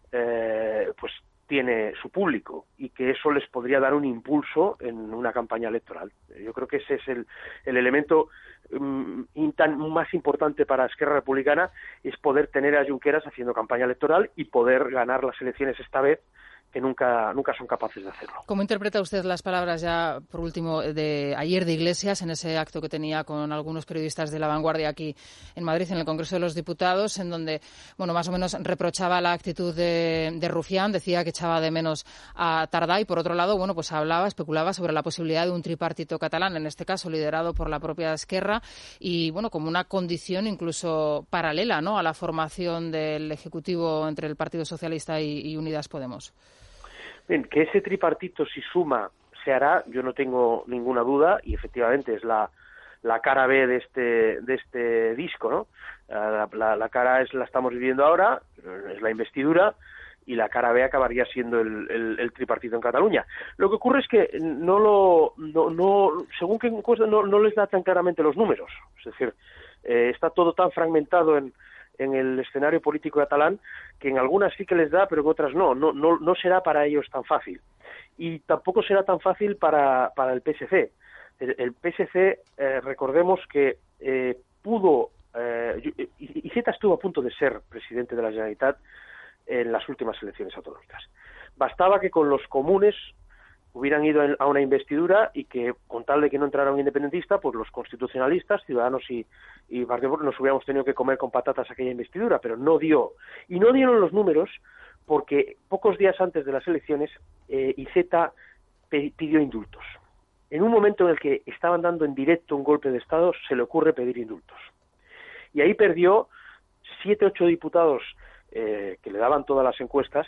eh, pues tiene su público y que eso les podría dar un impulso en una campaña electoral. Yo creo que ese es el, el elemento um, tan, más importante para Esquerra Republicana, es poder tener a Junqueras haciendo campaña electoral y poder ganar las elecciones esta vez, que nunca nunca son capaces de hacerlo. ¿Cómo interpreta usted las palabras, ya por último, de ayer de Iglesias en ese acto que tenía con algunos periodistas de La Vanguardia aquí en Madrid, en el Congreso de los Diputados, en donde, bueno, más o menos reprochaba la actitud de, de Rufián, decía que echaba de menos a Tardá y, por otro lado, bueno, pues hablaba, especulaba sobre la posibilidad de un tripartito catalán, en este caso liderado por la propia Esquerra y, bueno, como una condición incluso paralela, ¿no?, a la formación del Ejecutivo entre el Partido Socialista y, y Unidas Podemos. Bien, que ese tripartito, si suma, se hará, yo no tengo ninguna duda, y efectivamente es la, la cara B de este de este disco, ¿no? La, la, la cara es la estamos viviendo ahora, es la investidura, y la cara B acabaría siendo el, el, el tripartito en Cataluña. Lo que ocurre es que no lo, no, no según qué cosa, no, no les da tan claramente los números, es decir, eh, está todo tan fragmentado en en el escenario político catalán, que en algunas sí que les da, pero en otras no. No, no, no será para ellos tan fácil. Y tampoco será tan fácil para, para el P S C. El, el P S C, eh, recordemos que eh, pudo... Eh, Iceta estuvo a punto de ser presidente de la Generalitat en las últimas elecciones autonómicas. Bastaba que con los comunes hubieran ido a una investidura y que, con tal de que no entrara un independentista, pues los constitucionalistas, Ciudadanos y, y Partido nos hubiéramos tenido que comer con patatas aquella investidura, pero no dio. Y no dieron los números porque pocos días antes de las elecciones eh, Iceta pidió indultos. En un momento en el que estaban dando en directo un golpe de Estado, se le ocurre pedir indultos. Y ahí perdió siete, ocho diputados eh, que le daban todas las encuestas.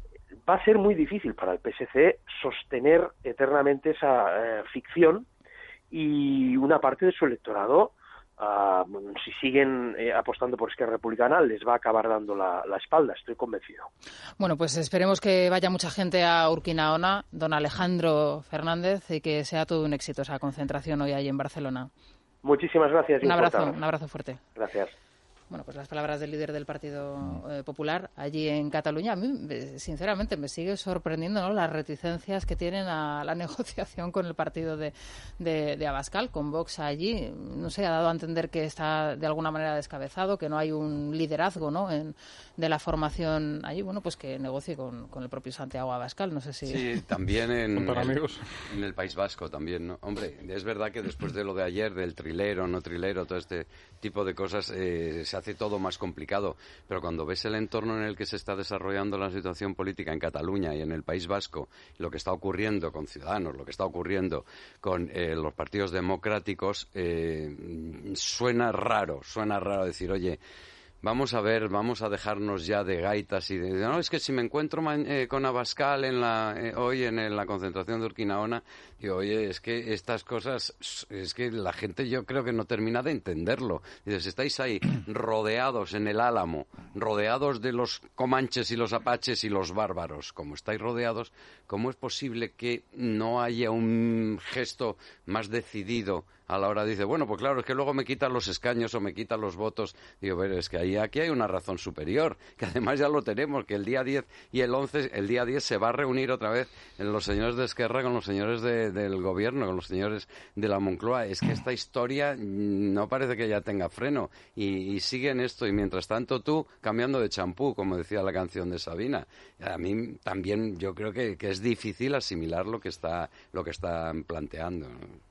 Va a ser muy difícil para el P S C sostener eternamente esa eh, ficción, y una parte de su electorado, uh, si siguen eh, apostando por Esquerra Republicana, les va a acabar dando la, la espalda, estoy convencido. Bueno, pues esperemos que vaya mucha gente a Urquinaona, don Alejandro Fernández, y que sea todo un éxito esa concentración hoy ahí en Barcelona. Muchísimas gracias. Un abrazo, un abrazo fuerte. Gracias. Bueno, pues las palabras del líder del Partido eh, Popular allí en Cataluña. A mí, sinceramente, me sigue sorprendiendo, ¿no?, las reticencias que tienen a la negociación con el partido de, de, de Abascal, con Vox allí. No sé, ha dado a entender que está de alguna manera descabezado, que no hay un liderazgo, ¿no?, en, de la formación allí. Bueno, pues que negocie con, con el propio Santiago Abascal. No sé si... Sí, también en, el, en el País Vasco también, ¿no? Hombre, es verdad que después de lo de ayer, del trilero, no trilero, todo este tipo de cosas, eh, se hace todo más complicado, pero cuando ves el entorno en el que se está desarrollando la situación política en Cataluña y en el País Vasco, lo que está ocurriendo con Ciudadanos, lo que está ocurriendo con eh, los partidos democráticos, eh, suena raro, suena raro decir, oye, vamos a ver, vamos a dejarnos ya de gaitas y de... No, es que si me encuentro eh, con Abascal en la, eh, hoy en, en la concentración de Urquinaona, digo, oye, es que estas cosas, es que la gente yo creo que no termina de entenderlo. Dices, estáis ahí rodeados en el Álamo, rodeados de los comanches y los apaches y los bárbaros. Como estáis rodeados, ¿cómo es posible que no haya un gesto más decidido a la hora dice, bueno, pues claro, es que luego me quitan los escaños o me quitan los votos. Digo, pero es que ahí aquí hay una razón superior, que además ya lo tenemos, que el día diez y el once, el día diez se va a reunir otra vez los señores de Esquerra con los señores de, del gobierno, con los señores de la Moncloa. Es que esta historia no parece que ya tenga freno y, y sigue en esto, y mientras tanto tú cambiando de champú, como decía la canción de Sabina. A mí también yo creo que, que es difícil asimilar lo que está, lo que están planteando, ¿no?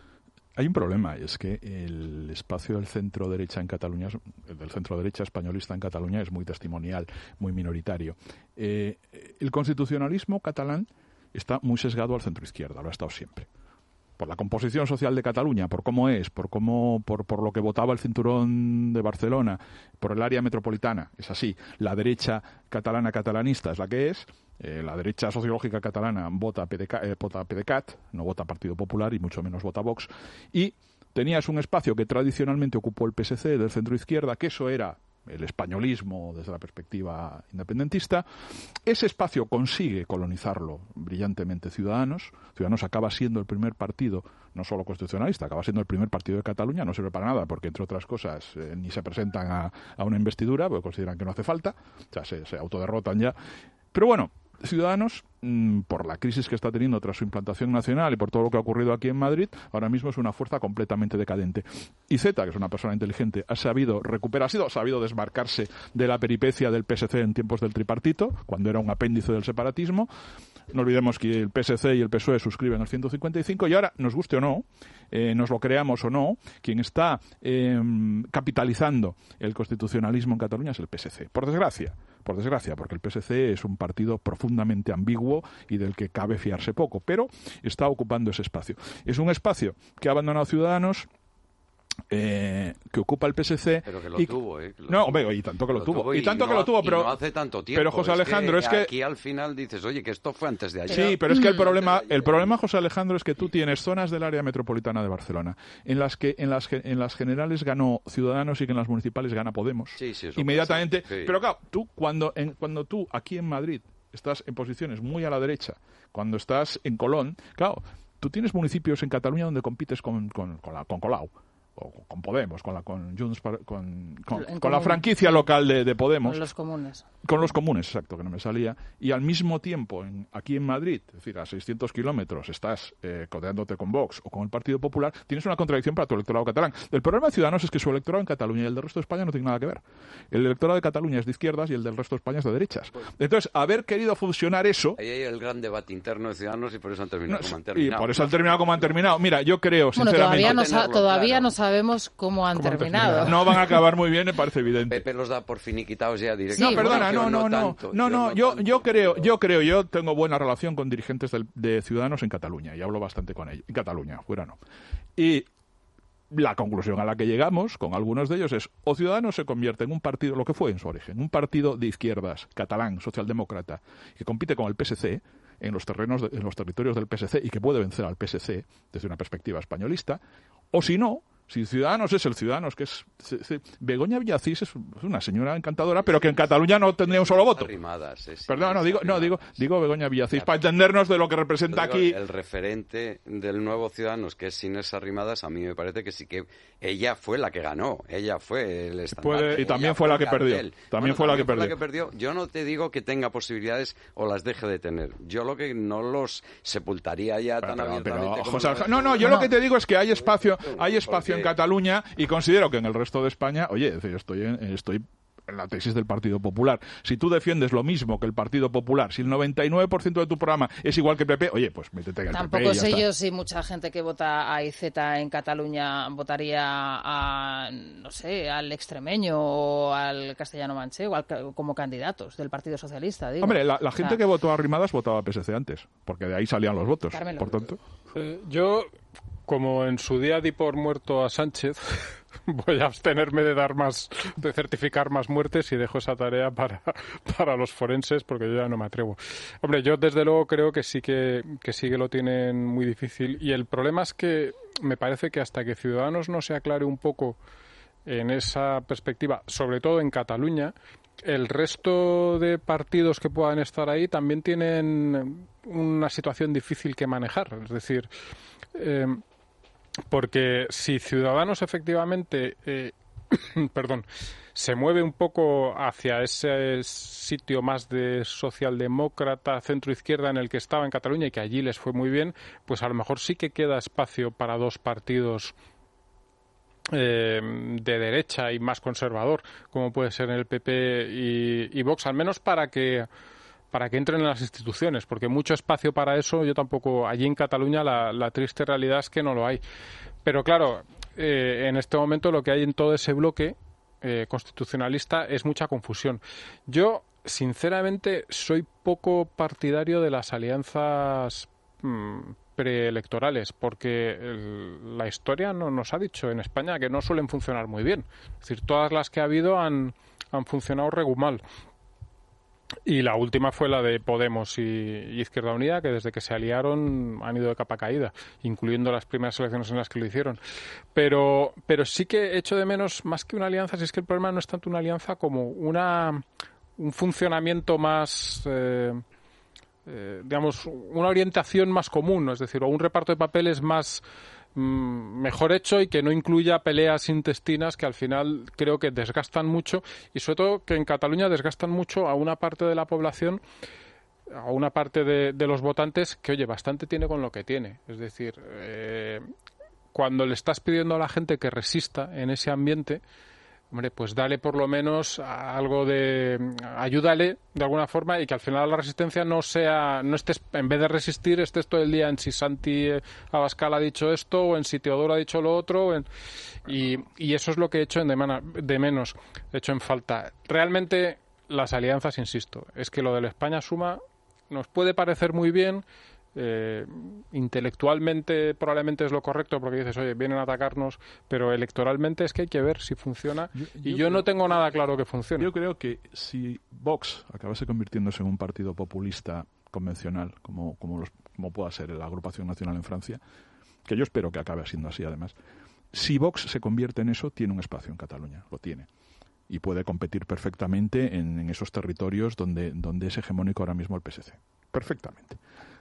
Hay un problema, y es que el espacio del centro-derecha en Cataluña, del centro-derecha españolista en Cataluña, es muy testimonial, muy minoritario. Eh, el constitucionalismo catalán está muy sesgado al centro-izquierda, lo ha estado siempre. Por la composición social de Cataluña, por cómo es, por cómo, por, por lo que votaba el cinturón de Barcelona, por el área metropolitana, es así. La derecha catalana catalanista es la que es. Eh, la derecha sociológica catalana vota P D C A T, eh, vota P D C A T, no vota Partido Popular y mucho menos vota Vox. Y tenías un espacio que tradicionalmente ocupó el P S C del centro izquierda, que eso era el españolismo desde la perspectiva independentista. Ese espacio consigue colonizarlo brillantemente Ciudadanos. Ciudadanos acaba siendo el primer partido, no solo constitucionalista, acaba siendo el primer partido de Cataluña. No sirve para nada porque, entre otras cosas, eh, ni se presentan a, a una investidura porque consideran que no hace falta. O sea, se, se autoderrotan ya. Pero bueno, Ciudadanos, mmm, por la crisis que está teniendo tras su implantación nacional y por todo lo que ha ocurrido aquí en Madrid, ahora mismo es una fuerza completamente decadente. Y Zeta, que es una persona inteligente, ha sabido recuperar, ha sido, ha sabido desmarcarse de la peripecia del P S C en tiempos del tripartito, cuando era un apéndice del separatismo. No olvidemos que el P S C y el P S O E suscriben el ciento cincuenta y cinco y ahora, nos guste o no, eh, nos lo creamos o no, quien está eh, capitalizando el constitucionalismo en Cataluña es el P S C. Por desgracia, por desgracia, porque el P S C es un partido profundamente ambiguo y del que cabe fiarse poco, pero está ocupando ese espacio. Es un espacio que ha abandonado Ciudadanos, Eh, que ocupa el P S C. Pero que lo y, tuvo, ¿eh? Que lo no, tuvo. hombre, y tanto que lo, lo tuvo. tuvo. Y, y tanto no, que lo tuvo, pero. No hace tanto tiempo. Pero José Alejandro, es que. Es que aquí al final dices, oye, que esto fue antes de ayer. Sí, pero es que el problema, el problema, José Alejandro, es que tú tienes zonas del área metropolitana de Barcelona en las que en las, en las generales ganó Ciudadanos y que en las municipales gana Podemos. Sí, sí, eso inmediatamente. pasa, sí. Pero claro, tú, cuando, en, cuando tú aquí en Madrid estás en posiciones muy a la derecha, cuando estás en Colón, claro, tú tienes municipios en Cataluña donde compites con, con, con, la, con Colau. O con Podemos, con la con Junts, con, con, con la franquicia local de, de Podemos. Con los comunes. Con los comunes, exacto, que no me salía. Y al mismo tiempo, en, aquí en Madrid, es decir, a seiscientos kilómetros, estás eh, codeándote con Vox o con el Partido Popular, tienes una contradicción para tu electorado catalán. El problema de Ciudadanos es que su electorado en Cataluña y el del resto de España no tiene nada que ver. El electorado de Cataluña es de izquierdas y el del resto de España es de derechas. Entonces, haber querido fusionar eso... Ahí hay el gran debate interno de Ciudadanos y por eso han terminado no, como han terminado. Y por eso han terminado como han terminado. Mira, yo creo, bueno, sinceramente... Todavía, no, sa todavía claro. no sabemos cómo han, terminado. han terminado. No van a acabar muy bien, me parece evidente. Pepe los da por finiquitados ya directamente. No, perdona, no, no, no. Tanto, no, no, yo, tanto, yo creo, pero... yo creo, yo tengo buena relación con dirigentes del, de Ciudadanos en Cataluña y hablo bastante con ellos. En Cataluña, fuera no. Y la conclusión a la que llegamos con algunos de ellos es o Ciudadanos se convierte en un partido, lo que fue en su origen, un partido de izquierdas, catalán, socialdemócrata, que compite con el P S C en los terrenos, de, en los territorios del P S C y que puede vencer al P S C desde una perspectiva españolista, o si no, si Ciudadanos es el Ciudadanos, que es... Se, se, Begoña Villacís es una señora encantadora, pero que en Cataluña no tendría un solo voto. Arrimadas, es, Perdón, no, digo, no digo, digo Begoña Villacís, para entendernos de lo que representa digo, aquí... El referente del nuevo Ciudadanos, que es Inés Arrimadas, a mí me parece que sí que... Ella fue la que ganó, ella fue el estandarte. Y también fue la que perdió. También, bueno, fue, la también que fue la que perdió. perdió. Yo no te digo que tenga posibilidades o las deje de tener. Yo lo que no los sepultaría ya pero, tan pero, abiertamente pero, como... José, no, no, yo no. Lo que te digo es que hay espacio, hay espacio porque... en Cataluña y considero que en el resto de España, oye, estoy en, estoy en la tesis del Partido Popular. Si tú defiendes lo mismo que el Partido Popular, si el noventa y nueve por ciento de tu programa es igual que el P P, oye, pues métete en el Tampoco P P y ya sé está. yo si mucha gente que vota a I Z en Cataluña votaría a, no sé, al extremeño o al castellano manchego al, como candidatos del Partido Socialista. Digo. Hombre, la, la gente o sea, que votó a Arrimadas votaba a P S C antes, porque de ahí salían los votos. Carmelo. Por tanto... Eh, yo, como en su día di por muerto a Sánchez... Voy a abstenerme de dar más, de certificar más muertes y dejo esa tarea para, para los forenses porque yo ya no me atrevo. Hombre, yo desde luego creo que sí que, que sí que lo tienen muy difícil y el problema es que me parece que hasta que Ciudadanos no se aclare un poco en esa perspectiva, sobre todo en Cataluña, el resto de partidos que puedan estar ahí también tienen una situación difícil que manejar. Es decir, eh, porque si Ciudadanos efectivamente, eh, perdón, se mueve un poco hacia ese sitio más de socialdemócrata, centro-izquierda en el que estaba en Cataluña y que allí les fue muy bien, pues a lo mejor sí que queda espacio para dos partidos eh, de derecha y más conservador, como puede ser el P P y, y Vox, al menos para que para que entren en las instituciones, porque mucho espacio para eso yo tampoco, allí en Cataluña la, la triste realidad es que no lo hay. Pero claro, eh, en este momento lo que hay en todo ese bloque eh, constitucionalista es mucha confusión. Yo, sinceramente, soy poco partidario de las alianzas mmm, preelectorales, porque el, la historia no, nos ha dicho en España que no suelen funcionar muy bien. Es decir, todas las que ha habido han, han funcionado regular. Y la última fue la de Podemos y, y Izquierda Unida, que desde que se aliaron han ido de capa caída, incluyendo las primeras elecciones en las que lo hicieron. Pero, pero sí que echo de menos, más que una alianza, si es que el problema no es tanto una alianza como una un funcionamiento más, eh, eh, digamos, una orientación más común, es decir, o un reparto de papeles más mejor hecho y que no incluya peleas intestinas que al final creo que desgastan mucho y sobre todo que en Cataluña desgastan mucho a una parte de la población, a una parte de, de los votantes que, oye, bastante tiene con lo que tiene. Es decir, eh, cuando le estás pidiendo a la gente que resista en ese ambiente, hombre, pues dale por lo menos algo de... ayúdale de alguna forma y que al final la resistencia no sea... no estés, en vez de resistir, estés todo el día en si Santi Abascal ha dicho esto o en si Teodoro ha dicho lo otro en, y, y eso es lo que he hecho en de, mana, de menos, he hecho en falta. Realmente las alianzas, insisto, es que lo de la España Suma nos puede parecer muy bien. Eh, intelectualmente probablemente es lo correcto porque dices, oye, vienen a atacarnos, pero electoralmente es que hay que ver si funciona yo, y yo, yo no tengo nada claro que funcione. Yo creo que si Vox acabase convirtiéndose en un partido populista convencional, como, como, los, como pueda ser la Agrupación Nacional en Francia, que yo espero que acabe siendo así además, si Vox se convierte en eso, tiene un espacio en Cataluña, lo tiene. Y puede competir perfectamente en, en esos territorios donde, donde es hegemónico ahora mismo el P S C. Perfectamente.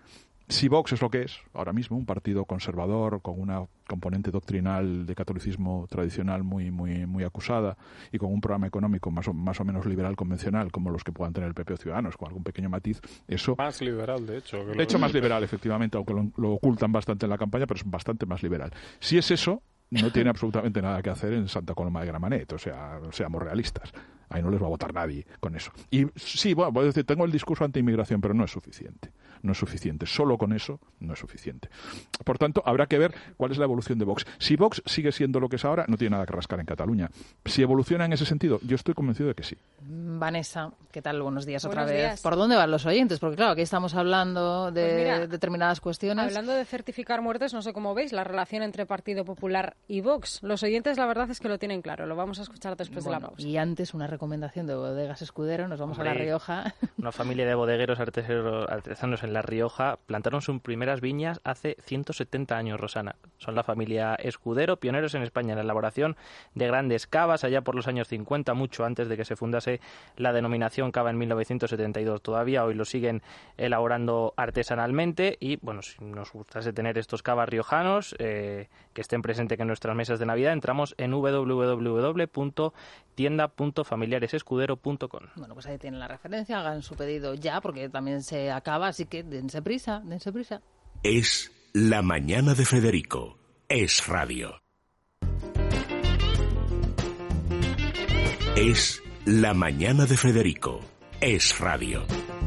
Si Vox es lo que es ahora mismo, un partido conservador con una componente doctrinal de catolicismo tradicional muy muy muy acusada y con un programa económico más o, más o menos liberal convencional como los que puedan tener el P P o Ciudadanos, con algún pequeño matiz, eso... Más liberal, de hecho. De hecho, más liberal, efectivamente, aunque lo, lo ocultan bastante en la campaña, pero es bastante más liberal. Si es eso, no tiene absolutamente nada que hacer en Santa Coloma de Gramenet, o sea, seamos realistas. Ahí no les va a votar nadie con eso. Y sí, bueno, voy a decir, tengo el discurso anti-inmigración, pero no es suficiente. No es suficiente. Solo con eso no es suficiente. Por tanto, habrá que ver cuál es la evolución de Vox. Si Vox sigue siendo lo que es ahora, no tiene nada que rascar en Cataluña. Si evoluciona en ese sentido, yo estoy convencido de que sí. Vanessa, ¿qué tal? Buenos días Buenos otra vez. Días. ¿Por dónde van los oyentes? Porque claro, aquí estamos hablando de pues mira, determinadas cuestiones. Hablando de certificar muertes, no sé cómo veis la relación entre Partido Popular y Vox. Los oyentes, la verdad es que lo tienen claro. Lo vamos a escuchar después bueno, de la pausa. Y antes una recomendación de Bodegas Escudero. Nos vamos Hombre, a La Rioja. Una familia de bodegueros artesanos en La Rioja plantaron sus primeras viñas hace ciento setenta años, Rosana. Son la familia Escudero, pioneros en España en la elaboración de grandes cavas allá por los años cincuenta, mucho antes de que se fundase la denominación cava en mil novecientos setenta y dos. Todavía hoy lo siguen elaborando artesanalmente y, bueno, si nos gustase tener estos cavas riojanos eh, que estén presentes en nuestras mesas de Navidad, entramos en doble u doble u doble u punto tienda punto familiares escudero punto com. Bueno, pues ahí tienen la referencia, hagan su pedido ya porque también se acaba, así que dense prisa, dense prisa. Es La Mañana de Federico. Es radio. Es La Mañana de Federico. Es radio.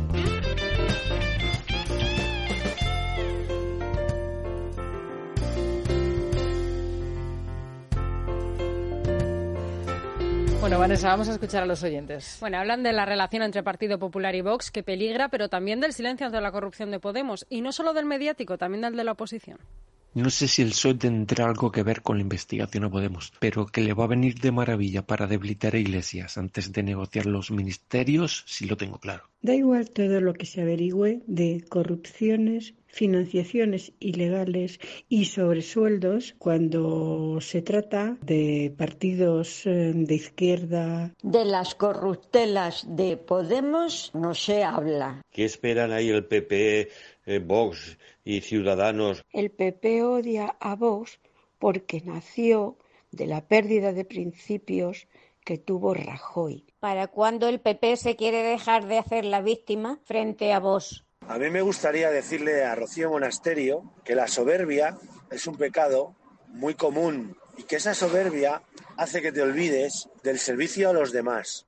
Bueno, Vanessa, vamos a escuchar a los oyentes. Bueno, hablan de la relación entre Partido Popular y Vox, que peligra, pero también del silencio ante la corrupción de Podemos. Y no solo del mediático, también del de la oposición. No sé si el P S O E tendrá algo que ver con la investigación a Podemos, pero que le va a venir de maravilla para debilitar a Iglesias antes de negociar los ministerios, sí lo tengo claro. Da igual todo lo que se averigüe de corrupciones, financiaciones ilegales y sobresueldos cuando se trata de partidos de izquierda. De las corruptelas de Podemos no se habla. ¿Qué esperan ahí el P P, eh, Vox y Ciudadanos? El P P odia a Vox porque nació de la pérdida de principios que tuvo Rajoy. ¿Para cuándo el P P se quiere dejar de hacer la víctima frente a Vox? A mí me gustaría decirle a Rocío Monasterio que la soberbia es un pecado muy común y que esa soberbia hace que te olvides del servicio a los demás.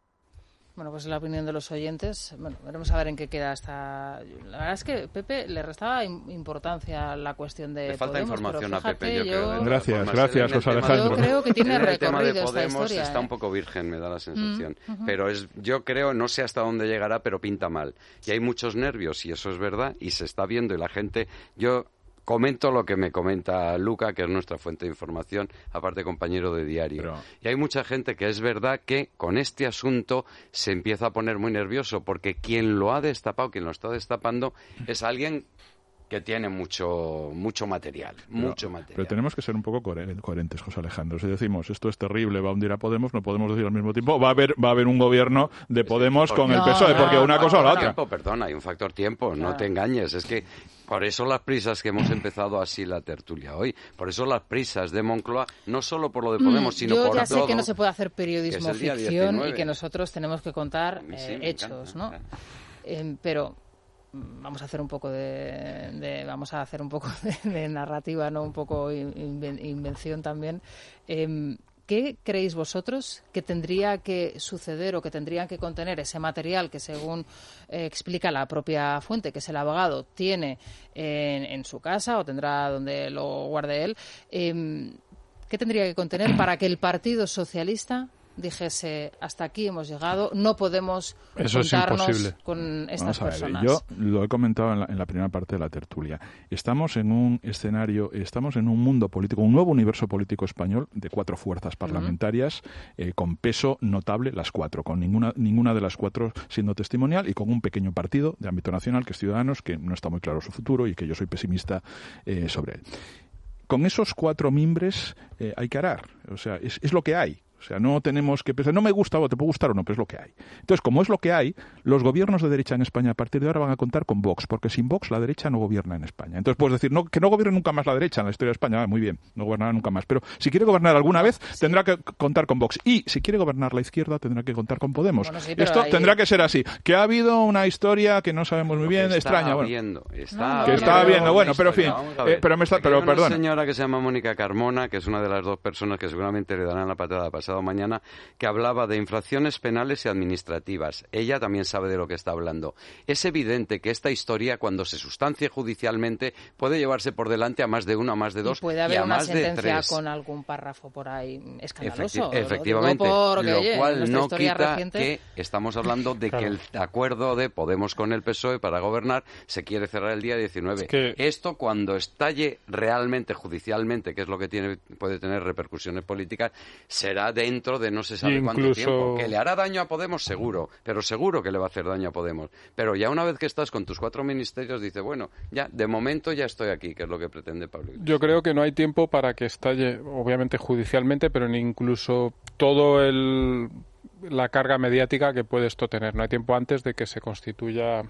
Bueno, pues la opinión de los oyentes. Bueno, veremos a ver en qué queda esta. La verdad es que Pepe le restaba importancia a la cuestión de Le falta Podemos, información pero fíjate, a Pepe, yo, yo... creo. Gracias, formas, gracias, José Alejandro. Yo creo que tiene en el tema de recorrido esta Podemos historia, está ¿eh? un poco virgen, me da la sensación. Mm, uh-huh. Pero es, yo creo, no sé hasta dónde llegará, pero pinta mal. Y hay muchos nervios, y eso es verdad, y se está viendo, y la gente... yo comento lo que me comenta Luca, que es nuestra fuente de información, aparte compañero de diario. Pero... y hay mucha gente que es verdad que con este asunto se empieza a poner muy nervioso, porque quien lo ha destapado, quien lo está destapando, es alguien que tiene mucho mucho material, pero, mucho material. Pero tenemos que ser un poco coherentes, José Alejandro. Si decimos esto es terrible, va a hundir a Podemos, no podemos decir al mismo tiempo va a haber va a haber un gobierno de Podemos con el P S O E, porque no, una no, cosa no, o la otra. Tiempo, perdona, hay un factor tiempo, no te engañes. Es que por eso las prisas que hemos empezado así la tertulia hoy, por eso las prisas de Moncloa, no solo por lo de Podemos, sino Yo por todo. Yo ya sé que no se puede hacer periodismo ficción diecinueve. Y que nosotros tenemos que contar eh, sí, hechos, ¿no? Eh, pero vamos a hacer un poco de, de vamos a hacer un poco de, de narrativa, no un poco in, invención también. Eh, ¿Qué creéis vosotros que tendría que suceder o que tendrían que contener ese material que, según eh, explica la propia fuente, que es el abogado, tiene en, en su casa o tendrá donde lo guarde él? Eh, ¿Qué tendría que contener para que el Partido Socialista dijese hasta aquí hemos llegado, no podemos Eso juntarnos es con estas Vamos a ver, personas? yo lo he comentado en la, en la primera parte de la tertulia. Estamos en un escenario, estamos en un mundo político, un nuevo universo político español de cuatro fuerzas parlamentarias uh-huh. eh, con peso notable, las cuatro, con ninguna ninguna de las cuatro siendo testimonial y con un pequeño partido de ámbito nacional que es Ciudadanos, que no está muy claro su futuro y que yo soy pesimista eh, sobre él. Con esos cuatro mimbres eh, hay que arar, o sea, es, es lo que hay. O sea, no tenemos que pensar, no me gusta o te puede gustar o no, pero es lo que hay. Entonces, como es lo que hay, los gobiernos de derecha en España a partir de ahora van a contar con Vox, porque sin Vox la derecha no gobierna en España. Entonces puedes decir no, que no gobierne nunca más la derecha en la historia de España. Ah, muy bien, no gobernará nunca más. Pero si quiere gobernar alguna vez, sí. tendrá que contar con Vox. Y si quiere gobernar la izquierda, tendrá que contar con Podemos. Bueno, sí, Esto ahí... tendrá que ser así. Que ha habido una historia que no sabemos muy bien, está extraña. Habiendo, bueno, está que está habiendo, bueno, pero en fin. Eh, pero me está, pero perdón. Hay perdona. una señora que se llama Mónica Carmona, que es una de las dos personas que seguramente le darán la patada pasado mañana, que hablaba de infracciones penales y administrativas. Ella también sabe de lo que está hablando. Es evidente que esta historia, cuando se sustancie judicialmente, puede llevarse por delante a más de uno, a más de dos, y puede haber y a una más sentencia de tres. con algún párrafo por ahí escandaloso. Efecti- efectivamente, lo, porque, lo oye, cual no quita reciente... que estamos hablando de claro. que el acuerdo de Podemos con el P S O E para gobernar se quiere cerrar el día diecinueve. Es que... Esto, cuando estalle realmente judicialmente, que es lo que tiene puede tener repercusiones políticas, será dentro de no se sabe Incluso... cuánto tiempo. Que le hará daño a Podemos, seguro, pero seguro que le va a hacer daño a Podemos. Pero ya una vez que estás con tus cuatro ministerios, dice, bueno, ya, de momento ya estoy aquí, que es lo que pretende Pablo Iglesias. Yo creo que no hay tiempo para que estalle, obviamente judicialmente, pero ni incluso todo el la carga mediática que puede esto tener. No hay tiempo antes de que se constituya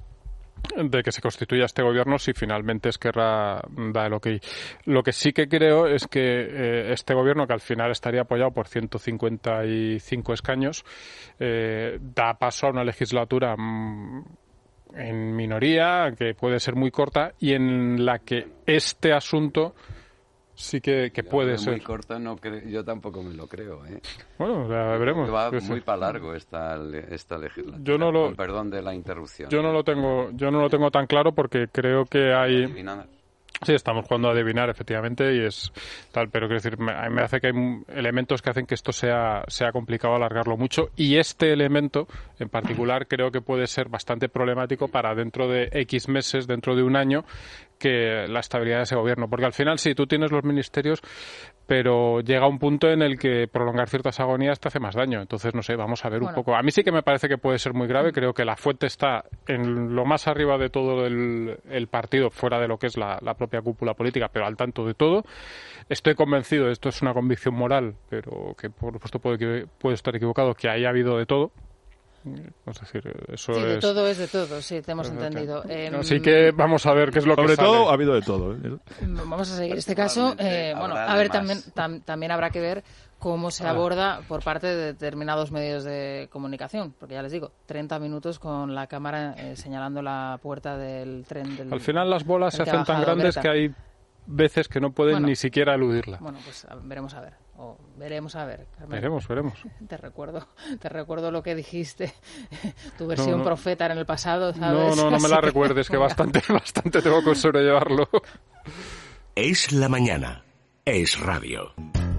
de que se constituya este gobierno, si finalmente Esquerra da el ok. Lo que sí que creo es que eh, este gobierno, que al final estaría apoyado por ciento cincuenta y cinco escaños, eh, da paso a una legislatura mmm, en minoría, que puede ser muy corta, y en la que este asunto sí que, que puede ser. Muy corta, no cre- yo tampoco me lo creo, ¿eh? Bueno, ya veremos. Va sí, muy sí. para largo esta, esta legislatura. Yo no lo, Con perdón de la interrupción. Yo no lo tengo, yo no lo tengo tan claro porque creo que hay. Adivinar. Sí, estamos jugando a adivinar, efectivamente, y es tal, pero quiero decir, me, me hace que hay elementos que hacen que esto sea, sea complicado alargarlo mucho, y este elemento en particular creo que puede ser bastante problemático para dentro de X meses, dentro de un año, que la estabilidad de ese gobierno, porque al final sí, tú tienes los ministerios, pero llega un punto en el que prolongar ciertas agonías te hace más daño. Entonces, no sé, vamos a ver bueno. un poco. A mí sí que me parece que puede ser muy grave. Creo que la fuente está en lo más arriba de todo el, el partido, fuera de lo que es la, la propia cúpula política, pero al tanto de todo. Estoy convencido, esto es una convicción moral, pero que por supuesto puede, puede estar equivocado, que haya habido de todo. Es decir, eso sí, de es... todo es de todo, sí, te hemos entendido. Eh, Así que vamos a ver qué es lo Sobre que sale. Sobre todo ha habido de todo. ¿eh? Vamos a seguir este caso. Eh, bueno, a ver, también, tam, también habrá que ver cómo se aborda por parte de determinados medios de comunicación, porque ya les digo, treinta minutos con la cámara eh, señalando la puerta del tren. Del, Al final las bolas se hacen tan grandes Greta. que hay veces que no pueden bueno, ni siquiera eludirla. Bueno, pues a, veremos a ver. O veremos a ver, Carmen. Veremos, veremos. Te recuerdo, te recuerdo lo que dijiste, tu versión no, no. profeta en el pasado, ¿sabes? No, no, no me la que... recuerdes, que bastante, bastante tengo que sobrellevarlo. Es la mañana. Es radio.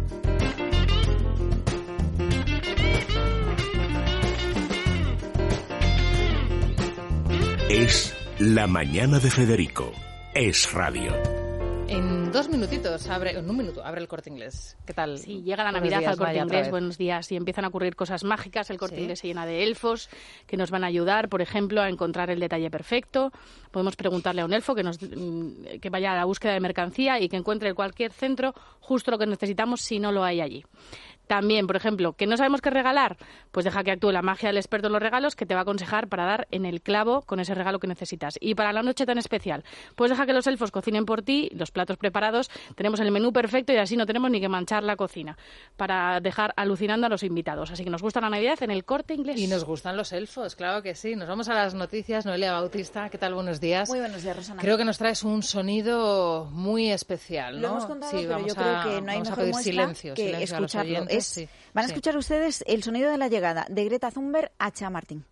Es la mañana de Federico. Es radio. En dos minutitos, abre, en un minuto, abre el Corte Inglés. ¿Qué tal? Sí, llega la Navidad al Corte Inglés, buenos días, y empiezan a ocurrir cosas mágicas. El Corte ¿Sí? Inglés se llena de elfos que nos van a ayudar, por ejemplo, a encontrar el detalle perfecto. Podemos preguntarle a un elfo que, nos, que vaya a la búsqueda de mercancía y que encuentre en cualquier centro justo lo que necesitamos si no lo hay allí. También, por ejemplo, que no sabemos qué regalar, pues deja que actúe la magia del experto en los regalos, que te va a aconsejar para dar en el clavo con ese regalo que necesitas. Y para la noche tan especial, pues deja que los elfos cocinen por ti, los platos preparados, tenemos el menú perfecto y así no tenemos ni que manchar la cocina, para dejar alucinando a los invitados. Así que nos gusta la Navidad en el Corte Inglés. Y nos gustan los elfos, claro que sí. Nos vamos a las noticias. Noelia Bautista, ¿qué tal? Buenos días. Muy buenos días, Rosana. Creo que nos traes un sonido muy especial, ¿no? Lo hemos contado, sí, pero vamos yo creo a, que no hay vamos mejor a pedir muestra silencio, que silencio escucharlo. A los oyentes, es, sí. Van a sí. escuchar ustedes el sonido de la llegada de Greta Thunberg a Chamartín.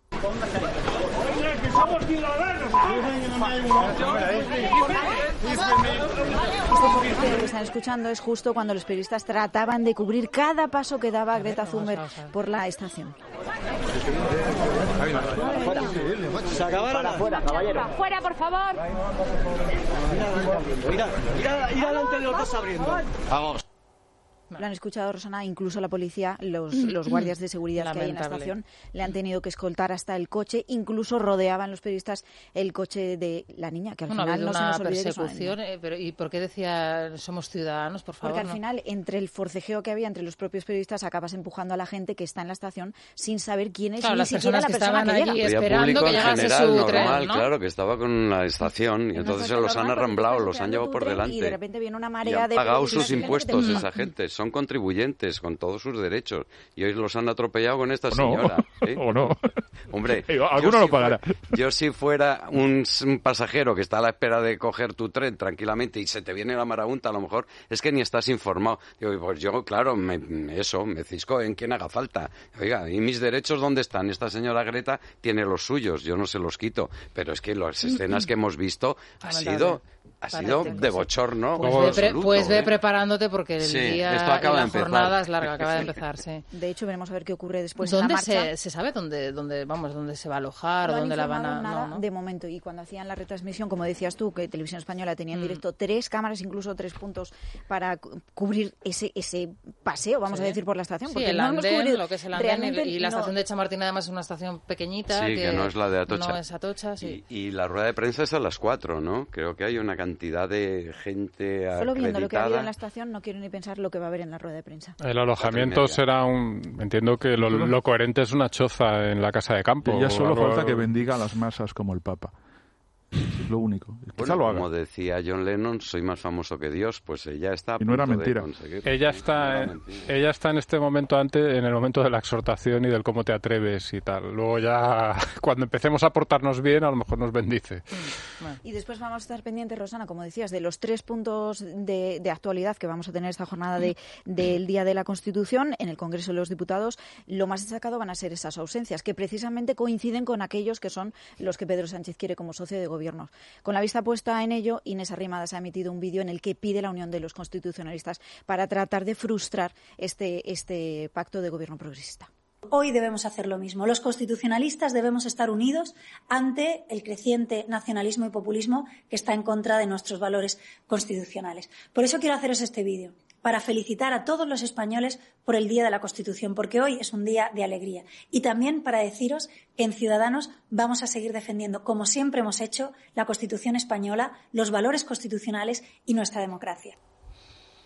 ¡Que somos ciudadanos! Este que están escuchando es justo cuando los periodistas trataban de cubrir cada paso que daba Greta Thunberg por la estación. Se acabaron. Para afuera, caballero. ¡Fuera, por favor! Mira, mira, mira delante de los dos abriendo. Vamos. Lo han escuchado, Rosana, incluso la policía, los, los guardias de seguridad que hay en la estación, le han tenido que escoltar hasta el coche, incluso rodeaban los periodistas el coche de la niña, que al bueno, final no se nos olvide persecución, que es una eh, pero ¿y por qué decía somos ciudadanos, por favor? Porque al no? final, entre el forcejeo que había entre los propios periodistas, acabas empujando a la gente que está en la estación sin saber quién es, claro, ni las siquiera personas la que persona estaban que allí llega. esperando que llegase general, su normal, tren, ¿no? Claro, que estaba con la estación y entonces se los han arramblado, los han llevado por delante. Y de repente viene una Y marea han de pagado sus impuestos te... esa gente, son contribuyentes con todos sus derechos y hoy los han atropellado con esta o señora. No, ¿eh? o no. Hombre, alguno lo si pagará. Fuera, yo si fuera un, un pasajero que está a la espera de coger tu tren tranquilamente y se te viene la marabunta, a lo mejor es que ni estás informado. Digo, pues yo, claro, me, eso, me cisco en quien haga falta. Oiga, ¿y mis derechos dónde están? Esta señora Greta tiene los suyos, yo no se los quito. Pero es que las escenas que hemos visto ha sido... Ha sido de bochorno. Pues, ve, pre, absoluto, pues ve ¿eh? preparándote porque el sí, día esto acaba y la de empezar. jornada es larga, acaba de empezar, sí. De hecho, veremos a ver qué ocurre después ¿Dónde en la marcha. se, se sabe dónde, dónde, vamos, dónde se va a alojar no o dónde la van a...? Nada no, ¿no? de momento. Y cuando hacían la retransmisión, como decías tú, que Televisión Española tenía en directo mm. tres cámaras, incluso tres puntos para cu cubrir ese ese paseo, vamos sí. a decir, por la estación. Sí, porque el no andén, hemos lo que es el andén y, y la no. estación de Chamartín además es una estación pequeñita sí, que, que no es la de Atocha. No es Atocha, sí. Y, y la rueda de prensa es a las cuatro, ¿no? Creo que hay una cantidad de gente Solo viendo acreditada. lo que ha habido en la estación no quiero ni pensar lo que va a haber en la rueda de prensa. El alojamiento será un... Entiendo que lo, lo coherente es una choza en la casa de campo. Y ya solo algo... falta que bendiga a las masas como el Papa. Es lo único. Bueno, lo haga. como decía John Lennon, soy más famoso que Dios, pues ella está a y no era punto mentira. de conseguir. Ella está, no ella está en este momento antes, en el momento de la exhortación y del cómo te atreves y tal. Luego ya, cuando empecemos a portarnos bien, a lo mejor nos bendice. Bueno. Y después vamos a estar pendientes, Rosana, como decías, de los tres puntos de, de actualidad que vamos a tener esta jornada de, del Día de la Constitución en el Congreso de los Diputados. Lo más destacado van a ser esas ausencias, que precisamente coinciden con aquellos que son los que Pedro Sánchez quiere como socio de gobierno. Con la vista puesta en ello, Inés Arrimadas ha emitido un vídeo en el que pide la unión de los constitucionalistas para tratar de frustrar este, este pacto de gobierno progresista. Hoy debemos hacer lo mismo. Los constitucionalistas debemos estar unidos ante el creciente nacionalismo y populismo que está en contra de nuestros valores constitucionales. Por eso quiero haceros este vídeo, para felicitar a todos los españoles por el Día de la Constitución, porque hoy es un día de alegría. Y también para deciros que en Ciudadanos vamos a seguir defendiendo, como siempre hemos hecho, la Constitución española, los valores constitucionales y nuestra democracia.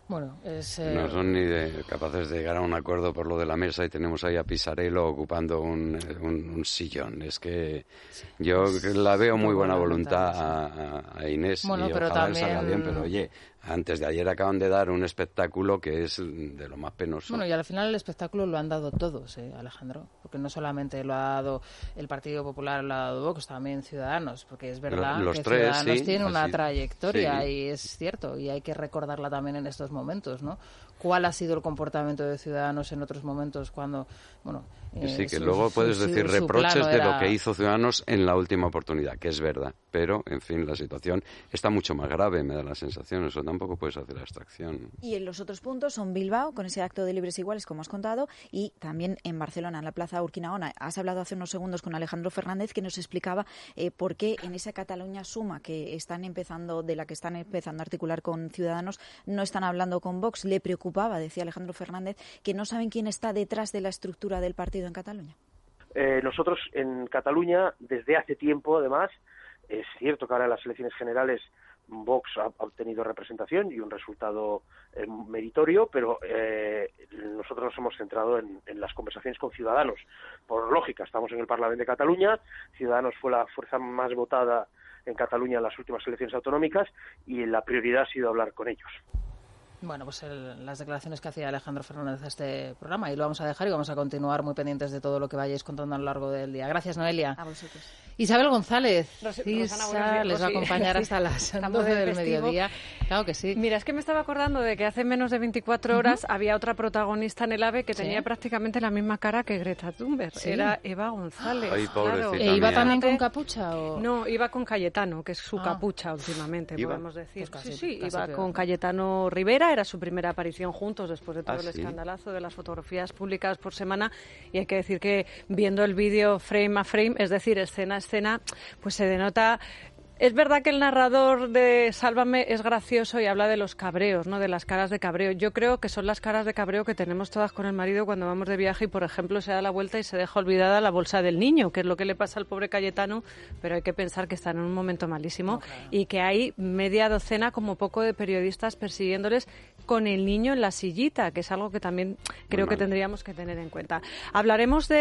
Bueno, es, eh... no son ni de, capaces de llegar a un acuerdo por lo de la mesa y tenemos ahí a Pisarello ocupando un, un, un sillón. Es que yo la veo muy buena voluntad a, a Inés bueno, y pero ojalá también... salga bien, pero oye, antes de ayer acaban de dar un espectáculo que es de lo más penoso. Bueno, y al final el espectáculo lo han dado todos, eh, Alejandro, porque no solamente lo ha dado el Partido Popular, lo ha dado Vox, también Ciudadanos, porque es verdad los que tres, Ciudadanos sí, tiene una así, trayectoria sí. y es cierto, y hay que recordarla también en estos momentos, ¿no? ¿Cuál ha sido el comportamiento de Ciudadanos en otros momentos cuando, bueno... Eh, sí, que su, luego su, puedes su, decir su reproches de era... lo que hizo Ciudadanos en la última oportunidad, que es verdad, pero, en fin, la situación está mucho más grave, me da la sensación, eso tampoco puedes hacer abstracción. Y en los otros puntos son Bilbao, con ese acto de libres iguales, como has contado, y también en Barcelona, en la Plaza Urquinaona. Has hablado hace unos segundos con Alejandro Fernández, que nos explicaba eh, por qué en esa Cataluña Suma que están empezando, de la que están empezando a articular con Ciudadanos, no están hablando con Vox. Le preocupaba, decía Alejandro Fernández, que no saben quién está detrás de la estructura del partido en Cataluña. Eh, nosotros en Cataluña, desde hace tiempo, además, es cierto que ahora en las elecciones generales Vox ha, ha obtenido representación y un resultado eh, meritorio, pero eh, nosotros nos hemos centrado en, en las conversaciones con Ciudadanos. Por lógica, estamos en el Parlamento de Cataluña, Ciudadanos fue la fuerza más votada en Cataluña en las últimas elecciones autonómicas y la prioridad ha sido hablar con ellos. Bueno, pues el, las declaraciones que hacía Alejandro Fernández a este programa, y lo vamos a dejar y vamos a continuar muy pendientes de todo lo que vayáis contando a lo largo del día. Gracias, Noelia. A vosotros. Isabel González, Ros- Isa, Rosana, les va a acompañar sí. hasta las Estamos doce de del festivo. mediodía. Claro que sí. Mira, es que me estaba acordando de que hace menos de veinticuatro horas uh-huh. había otra protagonista en el AVE que ¿Sí? tenía prácticamente la misma cara que Greta Thunberg. ¿Sí? Era Eva González. Ay, claro. ¿E iba también con capucha? O... No, iba con Cayetano, que es su ah. capucha últimamente, ¿Iba? podemos decir. Pues casi, sí, sí, casi iba peor. con Cayetano Rivera, era su primera aparición juntos después de todo ¿Ah, el sí? escandalazo de las fotografías publicadas por semana, y hay que decir que viendo el vídeo frame a frame, es decir, escena a escena, pues se denota. Es verdad que el narrador de Sálvame es gracioso y habla de los cabreos, ¿no? De las caras de cabreo. Yo creo que son las caras de cabreo que tenemos todas con el marido cuando vamos de viaje y, por ejemplo, se da la vuelta y se deja olvidada la bolsa del niño, que es lo que le pasa al pobre Cayetano, pero hay que pensar que están en un momento malísimo no, claro. y que hay media docena, como poco, de periodistas persiguiéndoles con el niño en la sillita, que es algo que también creo que tendríamos que tener en cuenta. Hablaremos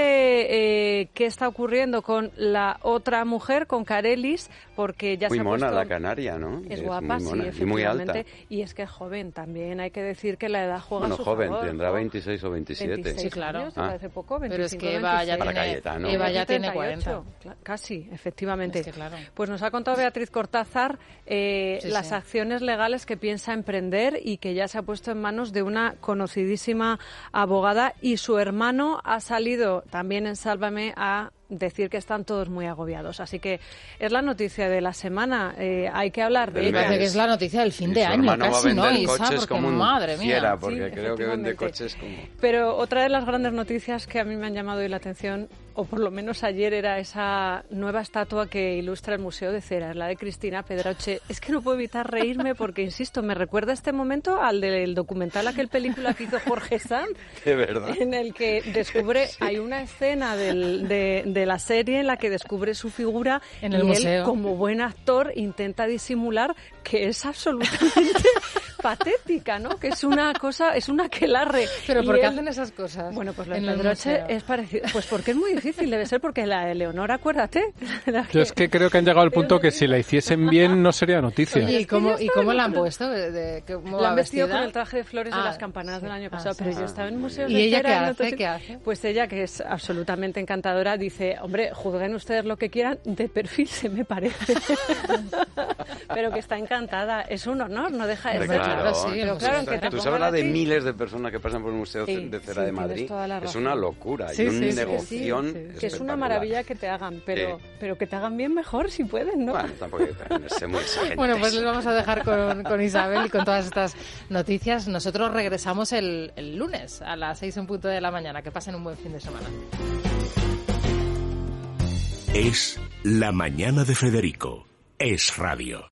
de eh, qué está ocurriendo con la otra mujer, con Carelis, porque ya muy se ha mona puesto... la canaria, ¿no? Es, es guapa, muy mona, sí, efectivamente. Y muy alta. Y es que es joven también. Hay que decir que la edad juega bueno, a su joven, favor. tendrá ¿no? veintiséis o veintisiete. veintiséis sí, claro. Años, ¿te ah. parece poco? veinticinco, Pero es que Eva ya Para tiene, Cayetano. Eva ya tiene cuarenta. Casi, efectivamente. Es que, claro. Pues nos ha contado Beatriz Cortázar eh, sí, las sí. acciones legales que piensa emprender y que ya se ha puesto en manos de una conocidísima abogada, y su hermano ha salido también en Sálvame a decir que están todos muy agobiados. Así que es la noticia de la semana. Eh, hay que hablar de Me ella. parece que es la noticia del fin y de su año, hermano casi, va a ¿no, vender Isa? coches Porque, como un madre mía. fiera, porque Sí, creo que vende efectivamente. coches como... Pero otra de las grandes noticias que a mí me han llamado hoy la atención, o por lo menos ayer, era esa nueva estatua que ilustra el Museo de Cera, la de Cristina Pedroche. Es que no puedo evitar reírme porque, insisto, me recuerda este momento al del documental, aquel película que hizo Jorge Sanz, de verdad, en el que descubre, sí. hay una escena del, de, de la serie en la que descubre su figura en el y museo. Él, como buen actor, intenta disimular que es absolutamente patética, ¿no? Que es una cosa, es una aquelarre. ¿Pero y por qué él, hacen esas cosas? Bueno, pues lo de en Pedroche es parecido. Pues porque es muy difícil, debe ser porque la de Leonor, acuérdate. La Yo es que creo que han llegado al punto que si la hiciesen bien no sería noticia. Oye, ¿y cómo, ¿y cómo la han puesto? ¿De, de, cómo la han vestido vestida? con el traje de flores ah, de las campanadas sí. del año ah, pasado, sí. pero yo estaba en museos ¿Y de ella cera, qué ¿no? hace? Entonces, ¿Qué hace? Pues ella, que es absolutamente encantadora, dice, hombre, juzguen ustedes lo que quieran, de perfil se me parece. Pero que está encantada. Es un honor, no deja de ser. Claro, claro, sí. Pero claro, que te tú sabes la de ti... miles de personas que pasan por el Museo sí, de Cera sí, de Madrid. Es una locura sí, y un sí, negoción sí, sí, que es una maravilla que te hagan, pero, sí. pero que te hagan bien mejor si pueden, ¿no? Bueno, tampoco hay que ponerse muy exigentes. Bueno, pues les vamos a dejar con, con Isabel y con todas estas noticias. Nosotros regresamos el, el lunes a las seis en punto de la mañana. Que pasen un buen fin de semana. Es La Mañana de Federico. Es Radio.